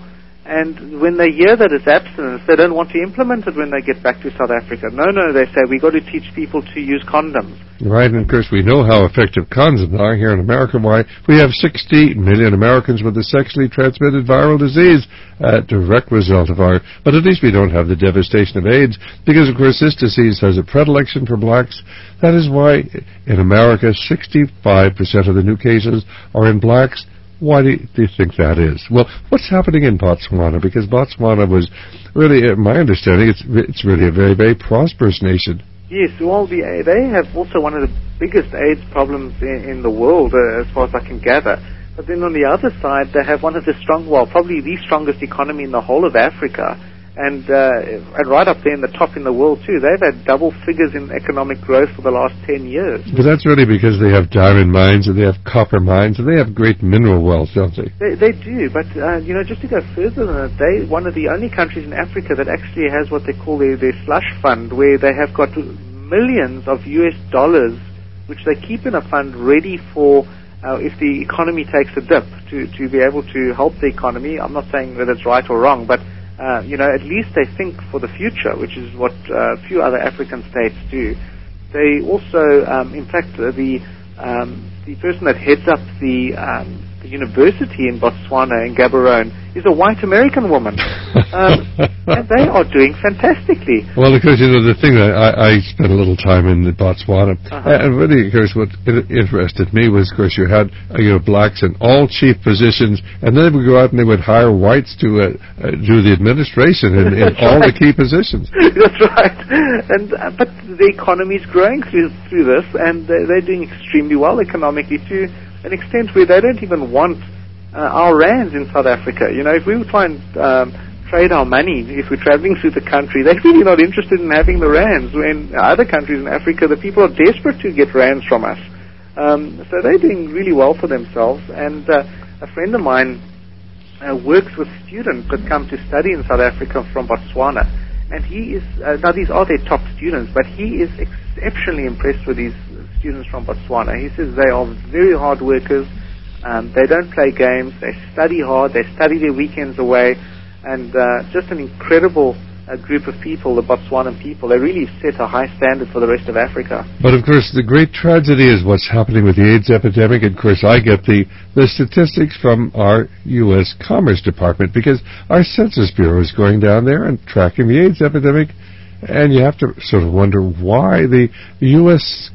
And when they hear that it's abstinence, they don't want to implement it when they get back to South Africa. No, no, they say, we've got to teach people to use condoms. Right, and of course we know how effective condoms are here in America. Why, we have sixty million Americans with a sexually transmitted viral disease, a direct result of our, but at least we don't have the devastation of AIDS, because of course this disease has a predilection for blacks. That is why in America sixty-five percent of the new cases are in blacks. Why do you, do you think that is? Well, what's happening in Botswana? Because Botswana was really, uh, my understanding, it's it's really a very, very prosperous nation. Yes, well, the, they have also one of the biggest AIDS problems in, in the world, uh, as far as I can gather. But then on the other side, they have one of the strong, well, probably the strongest economy in the whole of Africa. And, uh, and right up there in the top in the world, too. They've had double figures in economic growth for the last ten years. But that's really because they have diamond mines and they have copper mines and they have great mineral wealth, don't they? They, they do, but, uh, you know, just to go further than that, they one of the only countries in Africa that actually has what they call their, their slush fund, where they have got millions of U S dollars, which they keep in a fund ready for uh, if the economy takes a dip, to, to be able to help the economy. I'm not saying that it's right or wrong, but Uh, you know, at least they think for the future, which is what uh, a few other African states do. They also, um, in fact, uh, the um, the person that heads up the, um, the university in Botswana, in Gaborone, is a white American woman. um, and they are doing fantastically. Well, of course, you know, the thing that I, I spent a little time in Botswana, uh-huh. and really, of course, what interested me was, of course, you had, uh, you know, blacks in all chief positions, and then they would go out and they would hire whites to uh, uh, do the administration in, in all right. the key positions. That's right. And uh, but the economy is growing through through this, and they're, they're doing extremely well economically to an extent where they don't even want uh, our rands in South Africa. You know, if we would try and um, trade our money, if we're traveling through the country, they're really not interested in having the rands. When other countries in Africa, the people are desperate to get rands from us. Um, so they're doing really well for themselves. And uh, a friend of mine uh, works with students that come to study in South Africa from Botswana. And he is, uh, now these are their top students, but he is exceptionally impressed with these students from Botswana. He says they are very hard workers. Um, they don't play games. They study hard. They study their weekends away. And uh, just an incredible uh, group of people, the Botswanan people. They really set a high standard for the rest of Africa. But, of course, the great tragedy is what's happening with the AIDS epidemic. And, of course, I get the, the statistics from our U S Commerce Department, because our Census Bureau is going down there and tracking the AIDS epidemic. And you have to sort of wonder why the U S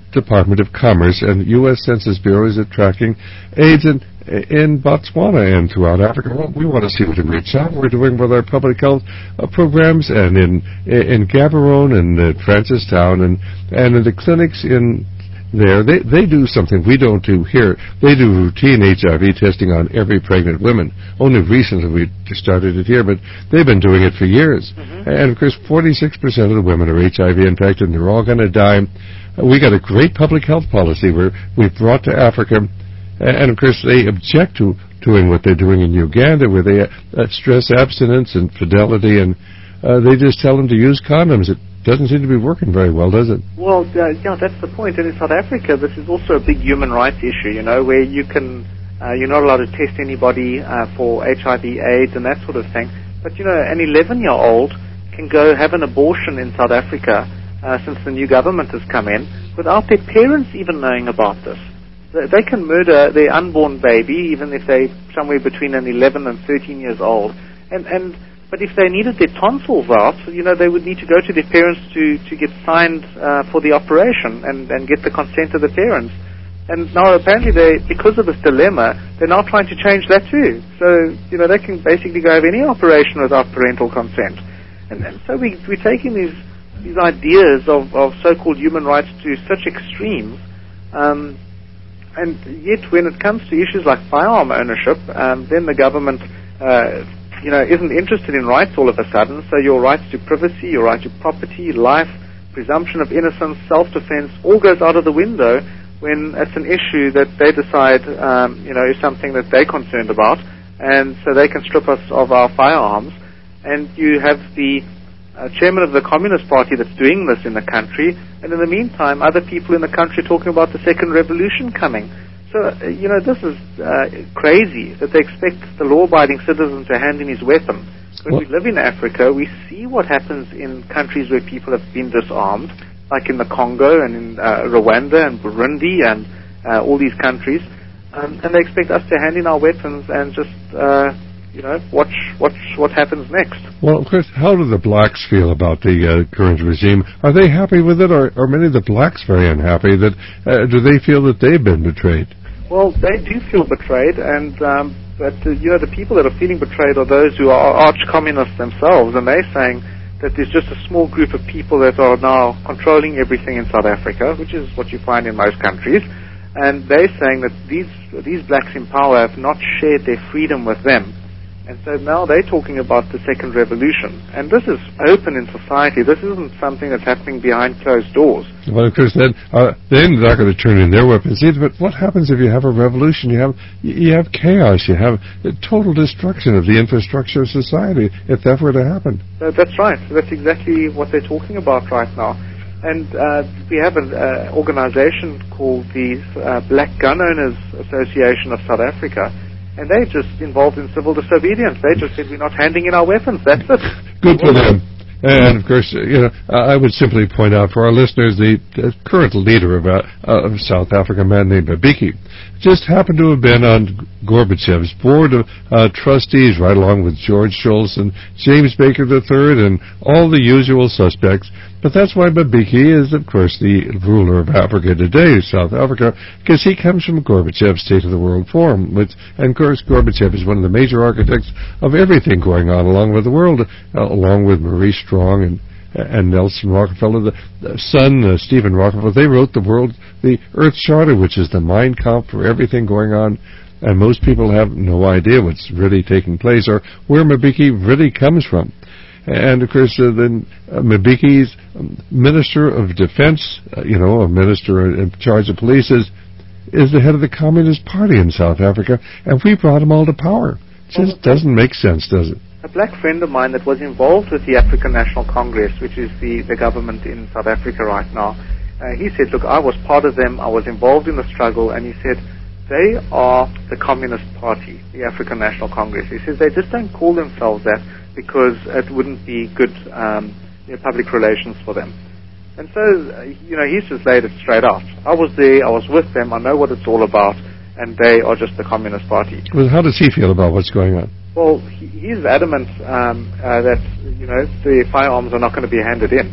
Department of Commerce and U S Census Bureau is tracking AIDS in, in Botswana and throughout Africa. Well, we want to see what a great job we're doing with our public health uh, programs, and in in Gaborone and uh, Francistown and and in the clinics in there, they they do something we don't do here. They do routine H I V testing on every pregnant woman. Only recently we started it here, but they've been doing it for years. Mm-hmm. And of course, forty-six percent of the women are H I V infected, and they're all going to die. We got a great public health policy where we've brought to Africa, and of course they object to doing what they're doing in Uganda, where they uh, stress abstinence and fidelity, and uh, they just tell them to use condoms. It doesn't seem to be working very well, does it? Well, uh, yeah, that's the point. And in South Africa, this is also a big human rights issue, you know, where you can, uh, you're not allowed to test anybody uh, for H I V AIDS and that sort of thing. But, you know, an eleven-year-old can go have an abortion in South Africa uh, since the new government has come in without their parents even knowing about this. They can murder their unborn baby, even if they're somewhere between an eleven and thirteen years old. And, and But if they needed their tonsils out, you know, they would need to go to their parents to, to get signed uh, for the operation and, and get the consent of the parents. And now apparently they, because of this dilemma, they're now trying to change that too. So, you know, they can basically go have any operation without parental consent. And, and so we, we're taking these, these ideas of, of so-called human rights to such extremes. Um, and yet when it comes to issues like firearm ownership, um, then the government uh, you know, isn't interested in rights all of a sudden. So your rights to privacy, your right to property, life, presumption of innocence, self-defense, all goes out of the window when it's an issue that they decide, um, you know, is something that they're concerned about, and so they can strip us of our firearms. And you have the uh, chairman of the Communist Party that's doing this in the country, and in the meantime, other people in the country talking about the second revolution coming. So, uh, you know, this is uh, crazy that they expect the law-abiding citizen to hand in his weapon. When what? we live in Africa, we see what happens in countries where people have been disarmed, like in the Congo and in uh, Rwanda and Burundi and uh, all these countries, um, and they expect us to hand in our weapons and just, uh, you know, watch, watch what happens next. Well, Chris, how do the blacks feel about the uh, current regime? Are they happy with it, or are many of the blacks very unhappy? That uh, do they feel that they've been betrayed? Well, they do feel betrayed, and um, but uh, you know, the people that are feeling betrayed are those who are arch-communists themselves, and they're saying that there's just a small group of people that are now controlling everything in South Africa, which is what you find in most countries, and they're saying that these these blacks in power have not shared their freedom with them. And so now they're talking about the second revolution. And this is open in society. This isn't something that's happening behind closed doors. Well, of course, then, uh, then they're not going to turn in their weapons either. But what happens if you have a revolution? You have you have chaos. You have total destruction of the infrastructure of society if that were to happen. Uh, that's right. That's exactly what they're talking about right now. And uh, we have an uh, organization called the uh, Black Gun Owners Association of South Africa. And they're just involved in civil disobedience. They just said, we're not handing in our weapons. That's it. Good for them. And, of course, you know, I would simply point out for our listeners, the uh, current leader of, uh, of South Africa, a man named Mbeki, just happened to have been on Gorbachev's board of uh, trustees, right along with George Shultz and James Baker the third and all the usual suspects. But that's why Mbeki is, of course, the ruler of Africa today, South Africa, because he comes from Gorbachev's State of the World Forum. Which, and, of course, Gorbachev is one of the major architects of everything going on along with the world, uh, along with Maurice Strong and and Nelson Rockefeller, the, the son, uh, Stephen Rockefeller. They wrote the world, the Earth Charter, which is the Mein Kampf for everything going on, and most people have no idea what's really taking place or where Mbeki really comes from. And, of course, uh, then uh, Mbeki's um, Minister of Defense, uh, you know, a minister in charge of police, is, is the head of the Communist Party in South Africa, and we brought them all to power. It just doesn't make sense, does it? A black friend of mine that was involved with the African National Congress, which is the, the government in South Africa right now, uh, he said, look, I was part of them, I was involved in the struggle, and he said, they are the Communist Party, the African National Congress. He says they just don't call themselves that because it wouldn't be good um, you know, public relations for them. And so, uh, you know, he's just laid it straight out. I was there, I was with them, I know what it's all about, and they are just the Communist Party. Well, how does he feel about what's going on? Well, he, he's adamant um, uh, that, you know, the firearms are not going to be handed in.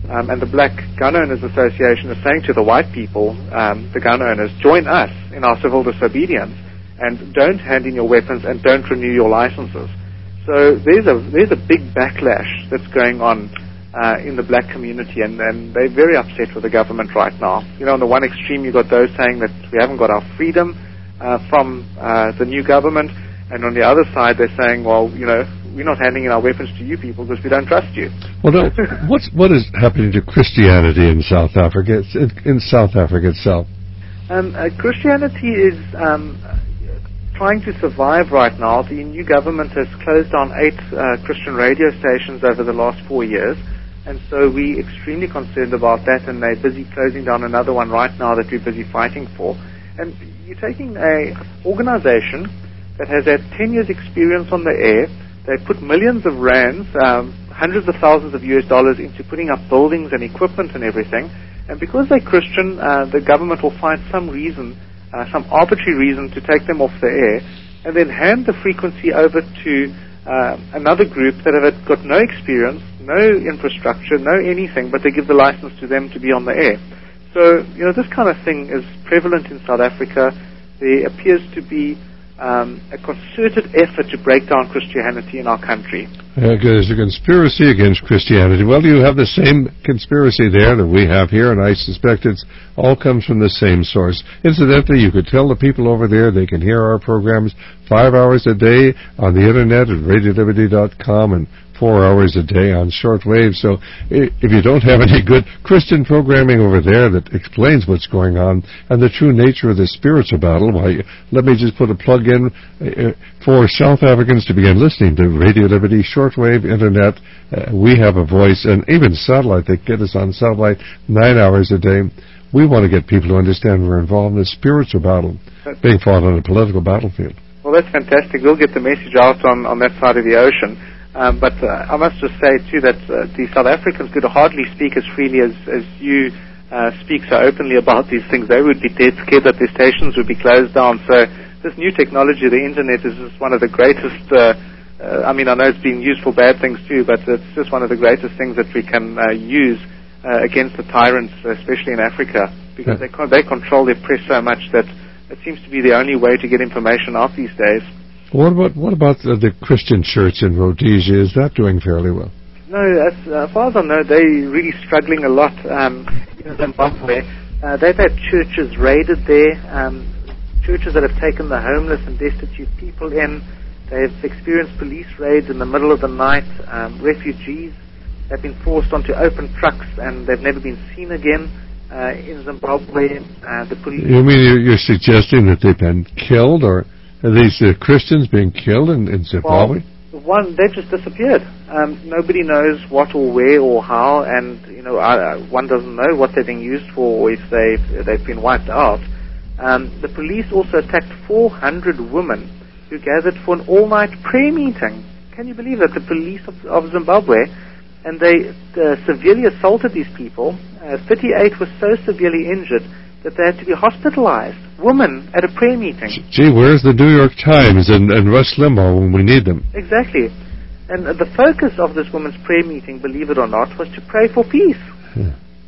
Um, and the Black Gun Owners Association is saying to the white people, um, the gun owners, join us in our civil disobedience and don't hand in your weapons and don't renew your licenses. So there's a there's a big backlash that's going on uh, in the black community, and, and they're very upset with the government right now. You know, on the one extreme, you've got those saying that we haven't got our freedom uh, from uh, the new government, and on the other side, they're saying, well, you know, we're not handing in our weapons to you people because we don't trust you. Well, no, what's, what is happening to Christianity in South Africa, in, in South Africa itself? Um, uh, Christianity is um, trying to survive right now. The new government has closed down eight uh, Christian radio stations over the last four years, and so we're extremely concerned about that, and they're busy closing down another one right now that we're busy fighting for. And you're taking an organization that has had ten years experience on the air. They put millions of rands, um, hundreds of thousands of U S dollars into putting up buildings and equipment and everything. And because they're Christian, uh, the government will find some reason, uh, some arbitrary reason to take them off the air and then hand the frequency over to uh, another group that have got no experience, no infrastructure, no anything, but they give the license to them to be on the air. So, you know, this kind of thing is prevalent in South Africa. There appears to be Um, a concerted effort to break down Christianity in our country. Uh, there's a conspiracy against Christianity. Well, you have the same conspiracy there that we have here, and I suspect it all comes from the same source. Incidentally, you could tell the people over there they can hear our programs five hours a day on the Internet at radio liberty dot com and four hours a day on shortwave. So if you don't have any good Christian programming over there that explains what's going on and the true nature of the spiritual battle, why, let me just put a plug in uh, for South Africans to begin listening to Radio Liberty, shortwave, Internet. Uh, we have a voice, and even satellite. They get us on satellite nine hours a day. We want to get people to understand we're involved in a spiritual battle being fought on a political battlefield. Well, that's fantastic. We'll get the message out on, on that side of the ocean. Um, but uh, I must just say, too, that uh, the South Africans could hardly speak as freely as, as you uh, speak so openly about these things. They would be dead scared that their stations would be closed down. So this new technology, the Internet, is just one of the greatest, uh, uh, I mean, I know it's being used for bad things, too, but it's just one of the greatest things that we can uh, use uh, against the tyrants, especially in Africa, because yeah. they, con- they control their press so much that it seems to be the only way to get information out these days. What about what about the, the Christian church in Rhodesia? Is that doing fairly well? No, as uh, far as I know, they're really struggling a lot um, in Zimbabwe. Uh, they've had churches raided there, um, churches that have taken the homeless and destitute people in. They've experienced police raids in the middle of the night. Um, refugees have been forced onto open trucks and they've never been seen again uh, in Zimbabwe. Uh, the police. You mean you're, you're suggesting that they've been killed, or are these uh, Christians being killed in, in Zimbabwe? Well, one, they've just disappeared. Um, nobody knows what or where or how, and you know, uh, one doesn't know what they're being used for or if they've, they've been wiped out. Um, the police also attacked four hundred women who gathered for an all-night prayer meeting. Can you believe that? The police of, of Zimbabwe, and they uh, severely assaulted these people. Uh, thirty-eight were so severely injured that they had to be hospitalized. Women at a prayer meeting. Gee, where's the New York Times and, and Rush Limbaugh when we need them? Exactly. And uh, the focus of this women's prayer meeting, believe it or not, was to pray for peace. Yeah.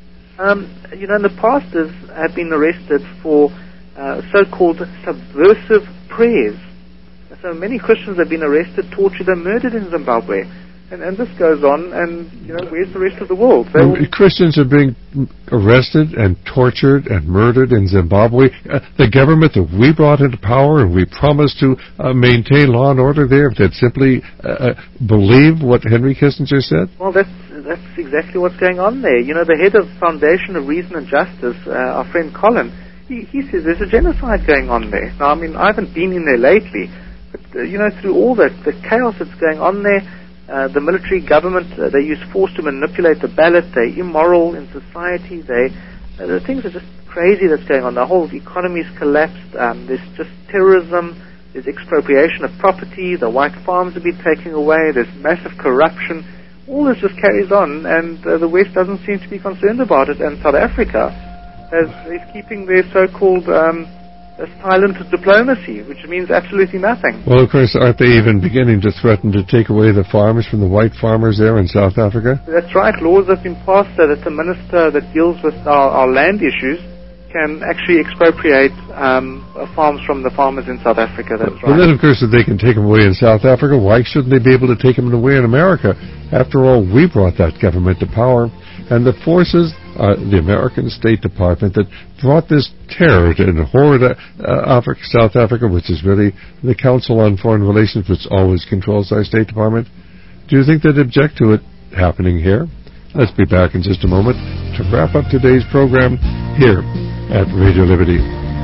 Um, you know, and the pastors have been arrested for uh, so-called subversive prayers. So many Christians have been arrested, tortured, and murdered in Zimbabwe. And, and this goes on, and, you know, where's the rest of the world? Well, Christians are being arrested and tortured and murdered in Zimbabwe. Uh, the government that we brought into power and we promised to uh, maintain law and order there, that simply uh, believe what Henry Kissinger said? Well, that's, that's exactly what's going on there. You know, the head of Foundation of Reason and Justice, uh, our friend Colin, he, he says there's a genocide going on there. Now, I mean, I haven't been in there lately, but, uh, you know, through all the, the chaos that's going on there, Uh, the military government, uh, they use force to manipulate the ballot. They're immoral in society. They, uh, the things are just crazy that's going on. The whole economy's collapsed. Um, there's just terrorism. There's expropriation of property. The white farms have been taken away. There's massive corruption. All this just carries on, and uh, the West doesn't seem to be concerned about it. And South Africa is, is keeping their so-called um, a silent diplomacy, which means absolutely nothing. Well, of course, aren't they even beginning to threaten to take away the farms from the white farmers there in South Africa? That's right. Laws have been passed so that the minister that deals with our, our land issues can actually expropriate um, farms from the farmers in South Africa. That's right. Well, then, of course, if they can take them away in South Africa, why shouldn't they be able to take them away in America? After all, we brought that government to power, and the forces, uh, the American State Department, that brought this terror to and horror to uh, Africa, South Africa, which is really the Council on Foreign Relations, which always controls our State Department. Do you think they'd object to it happening here? Let's be back in just a moment to wrap up today's program here at Radio Liberty.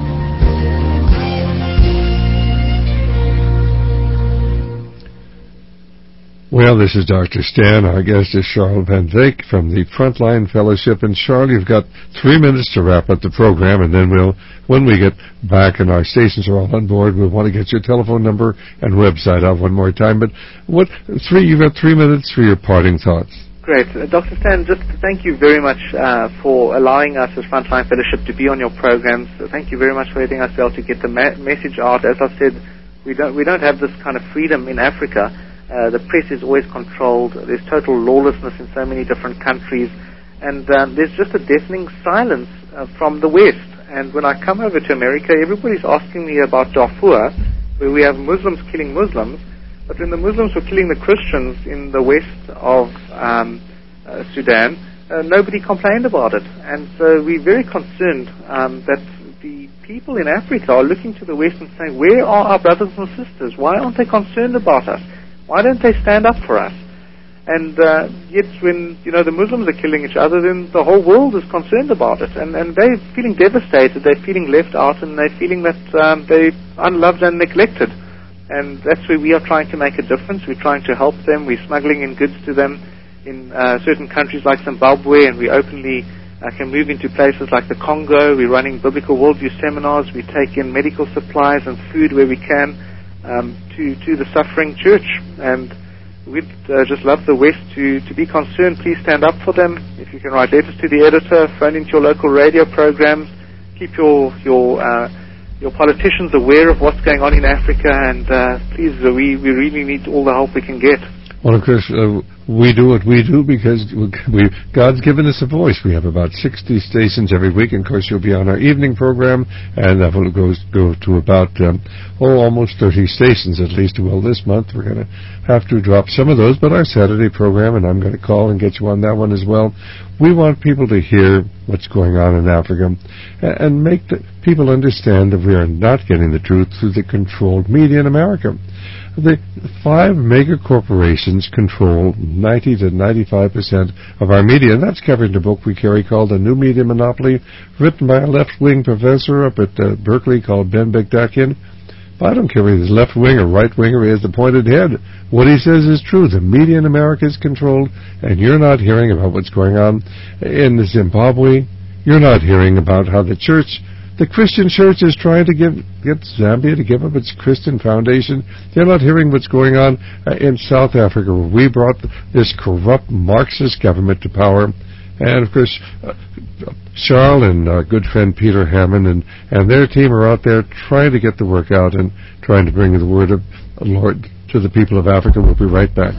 Well, this is Doctor Stan. Our guest is Charles Van Wyk from the Frontline Fellowship. And Charles, you've got three minutes to wrap up the program, and then we'll, when we get back and our stations are all on board, we'll want to get your telephone number and website out one more time. But what three? You've got three minutes for your parting thoughts. Great. Uh, Doctor Stan, just thank you very much uh, for allowing us as Frontline Fellowship to be on your programs. So thank you very much for letting us be able to get the ma- message out. As I said, we don't we don't have this kind of freedom in Africa. Uh, the press is always controlled. There's total lawlessness in so many different countries. And um, there's just a deafening silence uh, from the West. And when I come over to America, everybody's asking me about Darfur, where we have Muslims killing Muslims. But when the Muslims were killing the Christians in the west of um, uh, Sudan, uh, nobody complained about it. And so we're very concerned um, that the people in Africa are looking to the West and saying, where are our brothers and sisters? Why aren't they concerned about us? Why don't they stand up for us? And uh, yet when, you know, the Muslims are killing each other, then the whole world is concerned about it. And, and they're feeling devastated. They're feeling left out, and they're feeling that um, they're unloved and neglected. And that's where we are trying to make a difference. We're trying to help them. We're smuggling in goods to them in uh, certain countries like Zimbabwe, and we openly uh, can move into places like the Congo. We're running biblical worldview seminars. We take in medical supplies and food where we can um, to, to the suffering church. And we'd uh, just love the West to, to be concerned. Please stand up for them. If you can write letters to the editor, phone into your local radio programs, keep your your uh, your politicians aware of what's going on in Africa, and uh, please, uh, we, we really need all the help we can get. Well, of course, uh, we do what we do because we, God's given us a voice. We have about sixty stations every week, and of course you'll be on our evening program, and that will go, go to about, um, oh, almost thirty stations at least. Well, this month we're going to have to drop some of those, but our Saturday program, and I'm going to call and get you on that one as well. We want people to hear what's going on in Africa and make the people understand that we are not getting the truth through the controlled media in America. The five mega corporations control ninety to ninety-five percent of our media, and that's covered in a book we carry called The New Media Monopoly, written by a left-wing professor up at uh, Berkeley called Ben Bektakian. I don't care if he's left-wing or right-wing or he has the pointed head. What he says is true. The media in America is controlled, and you're not hearing about what's going on in Zimbabwe. You're not hearing about how the church, the Christian church, is trying to give, get Zambia to give up its Christian foundation. You're not hearing what's going on uh, in South Africa, where we brought this corrupt Marxist government to power. And, of course, uh, Charles and our good friend Peter Hammond and, and their team are out there trying to get the work out and trying to bring the word of the Lord to the people of Africa. We'll be right back.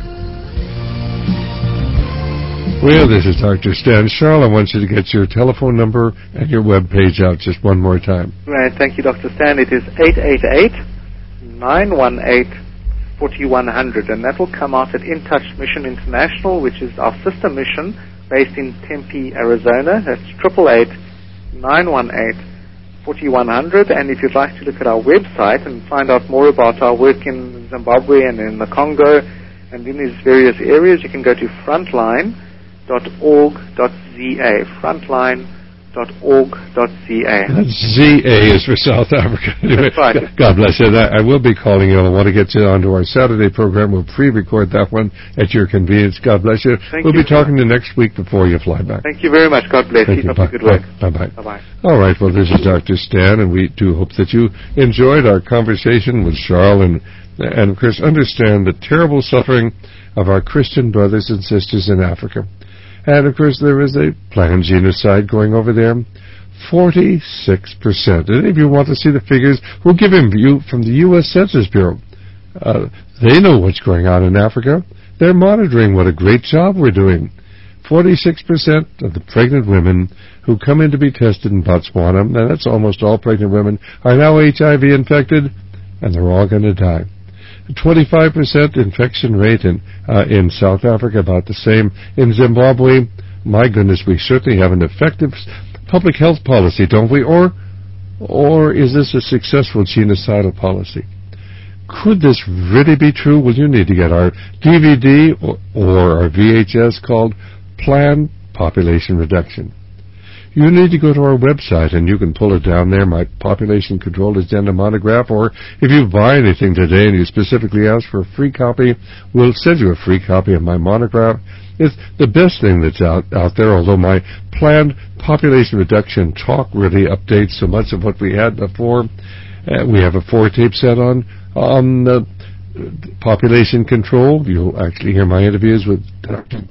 Well, this is Doctor Stan. Charles, I want you to get your telephone number and your web page out just one more time. Right, thank you, Doctor Stan. It is eight eight eight, nine one eight, four one zero zero, and that will come out at In Touch Mission International, which is our sister mission based in Tempe, Arizona. That's eight eight eight, nine one eight, four one zero zero. And if you'd like to look at our website and find out more about our work in Zimbabwe and in the Congo and in these various areas, you can go to frontline dot org dot z a, frontline dot org dot z a. Z A is for South Africa. That's right. God bless you. I will be calling you. I want to get you onto our Saturday program. We'll pre-record that one at your convenience. God bless you. Thank we'll you. be talking to you next week before you fly back. Thank you very much. God bless. Thank Keep you. up the good work. Bye-bye. Bye-bye. All right. Well, this is Doctor Stan, and we do hope that you enjoyed our conversation with Charles and, and of course, understand the terrible suffering of our Christian brothers and sisters in Africa. And, of course, there is a planned genocide going over there. forty-six percent. And if you want to see the figures, we'll give him view from the U S Census Bureau. Uh, they know what's going on in Africa. They're monitoring what a great job we're doing. forty-six percent of the pregnant women who come in to be tested in Botswana, and that's almost all pregnant women, are now H I V infected, and they're all going to die. twenty-five percent infection rate in uh, in South Africa, about the same. In Zimbabwe, my goodness, we certainly have an effective public health policy, don't we? Or, or is this a successful genocidal policy? Could this really be true? Well, you need to get our D V D or, or our V H S called Planned Population Reduction. You need to go to our website, and you can pull it down there, my Population Control Agenda monograph, or if you buy anything today and you specifically ask for a free copy, we'll send you a free copy of my monograph. It's the best thing that's out, out there, although my Planned Population Reduction talk really updates so much of what we had before. Uh, we have a four-tape set on on uh, population control. You'll actually hear my interviews with Doctor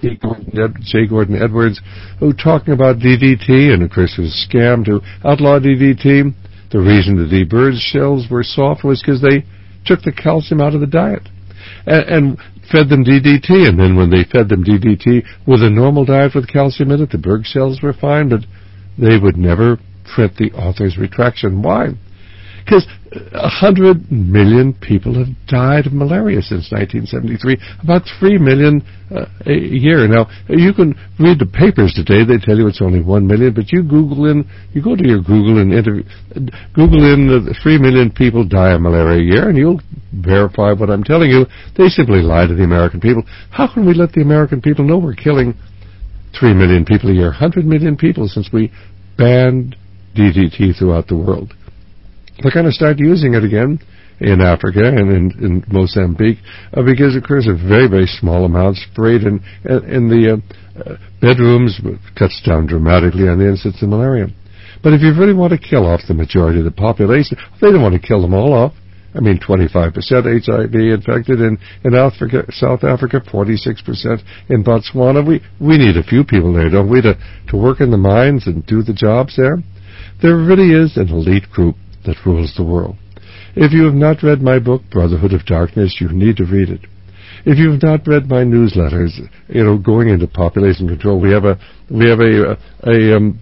J. Gordon Edwards, who talking about D D T, and of course it was a scam to outlaw D D T. The reason the D bird shells were soft was because they took the calcium out of the diet and, and fed them D D T, and then when they fed them D D T with a normal diet with calcium in it, the bird shells were fine, but they would never print the author's retraction. Why? Because a hundred million people have died of malaria since nineteen seventy-three, about three million uh, a year. Now, you can read the papers today, they tell you it's only one million, but you Google in, you go to your Google and interview, Google in uh, three million people die of malaria a year, and you'll verify what I'm telling you. They simply lie to the American people. How can we let the American people know we're killing three million people a year, one hundred million people since we banned D D T throughout the world? They're going to start using it again in Africa and in, in Mozambique uh, because it occurs in very, very small amounts, sprayed in, in the uh, uh, bedrooms, cuts down dramatically on the incidence of malaria. But if you really want to kill off the majority of the population, they don't want to kill them all off. I mean, twenty-five percent H I V infected in, in Africa, South Africa, forty-six percent in Botswana. We, we need a few people there, don't we, to, to work in the mines and do the jobs there? There really is an elite group that rules the world. If you have not read my book, Brotherhood of Darkness, you need to read it. If you have not read my newsletters, you know, going into population control, we have a we have a a, a um,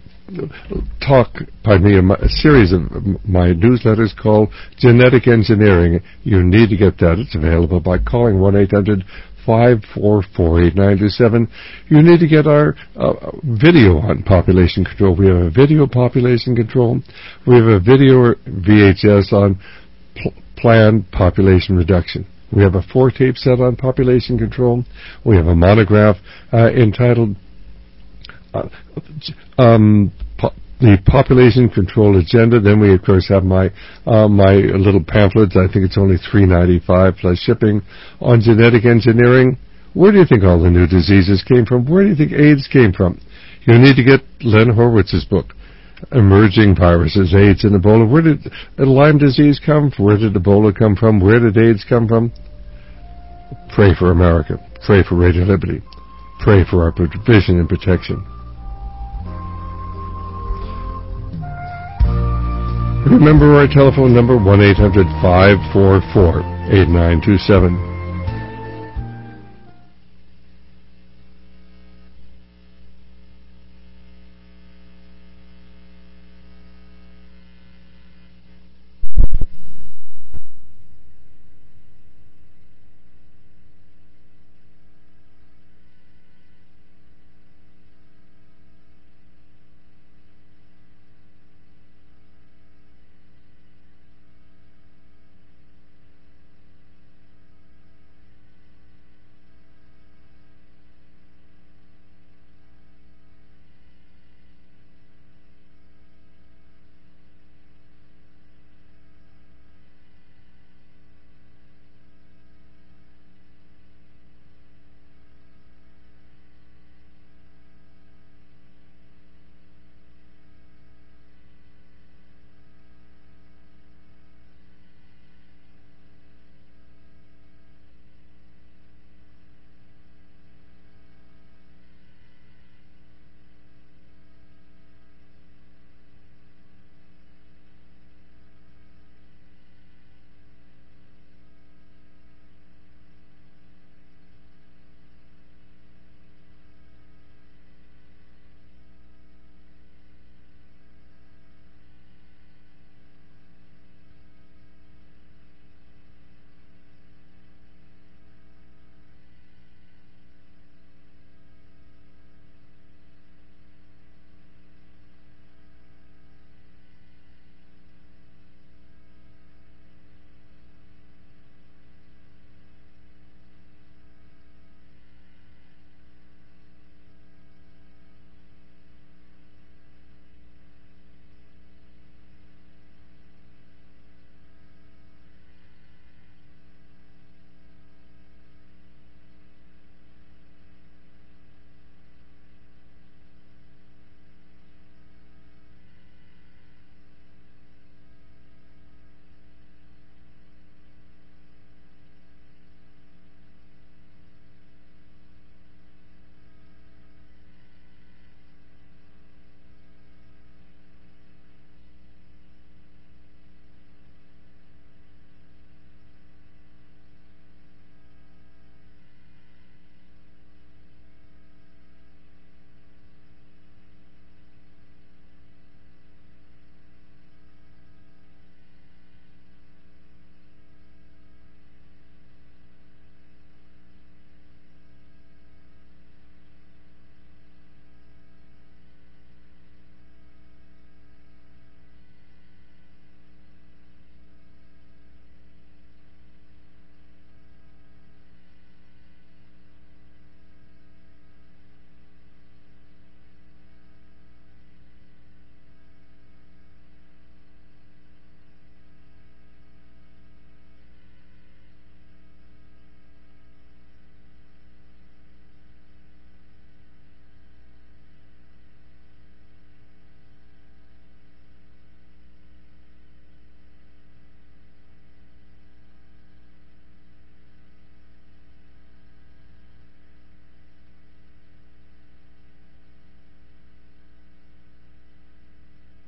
talk, pardon me, a, a series of my newsletters called Genetic Engineering. You need to get that. It's available by calling one eight hundred five four four eight nine two seven. You need to get our uh, video on population control. We have a video population control. We have a video V H S on pl- planned population reduction. We have a four-tape set on population control. We have a monograph uh, entitled uh, um, po- the Population Control Agenda. Then we, of course, have my uh, my little pamphlets. I think it's only three ninety-five plus shipping on genetic engineering. Where do you think all the new diseases came from? Where do you think AIDS came from? You need to get Len Horowitz's book, Emerging Viruses, AIDS and Ebola. Where did Lyme disease come from? Where did Ebola come from? Where did AIDS come from? Pray for America. Pray for Radio Liberty. Pray for our provision and protection. Remember our telephone number, one eight hundred five four four eight nine two seven.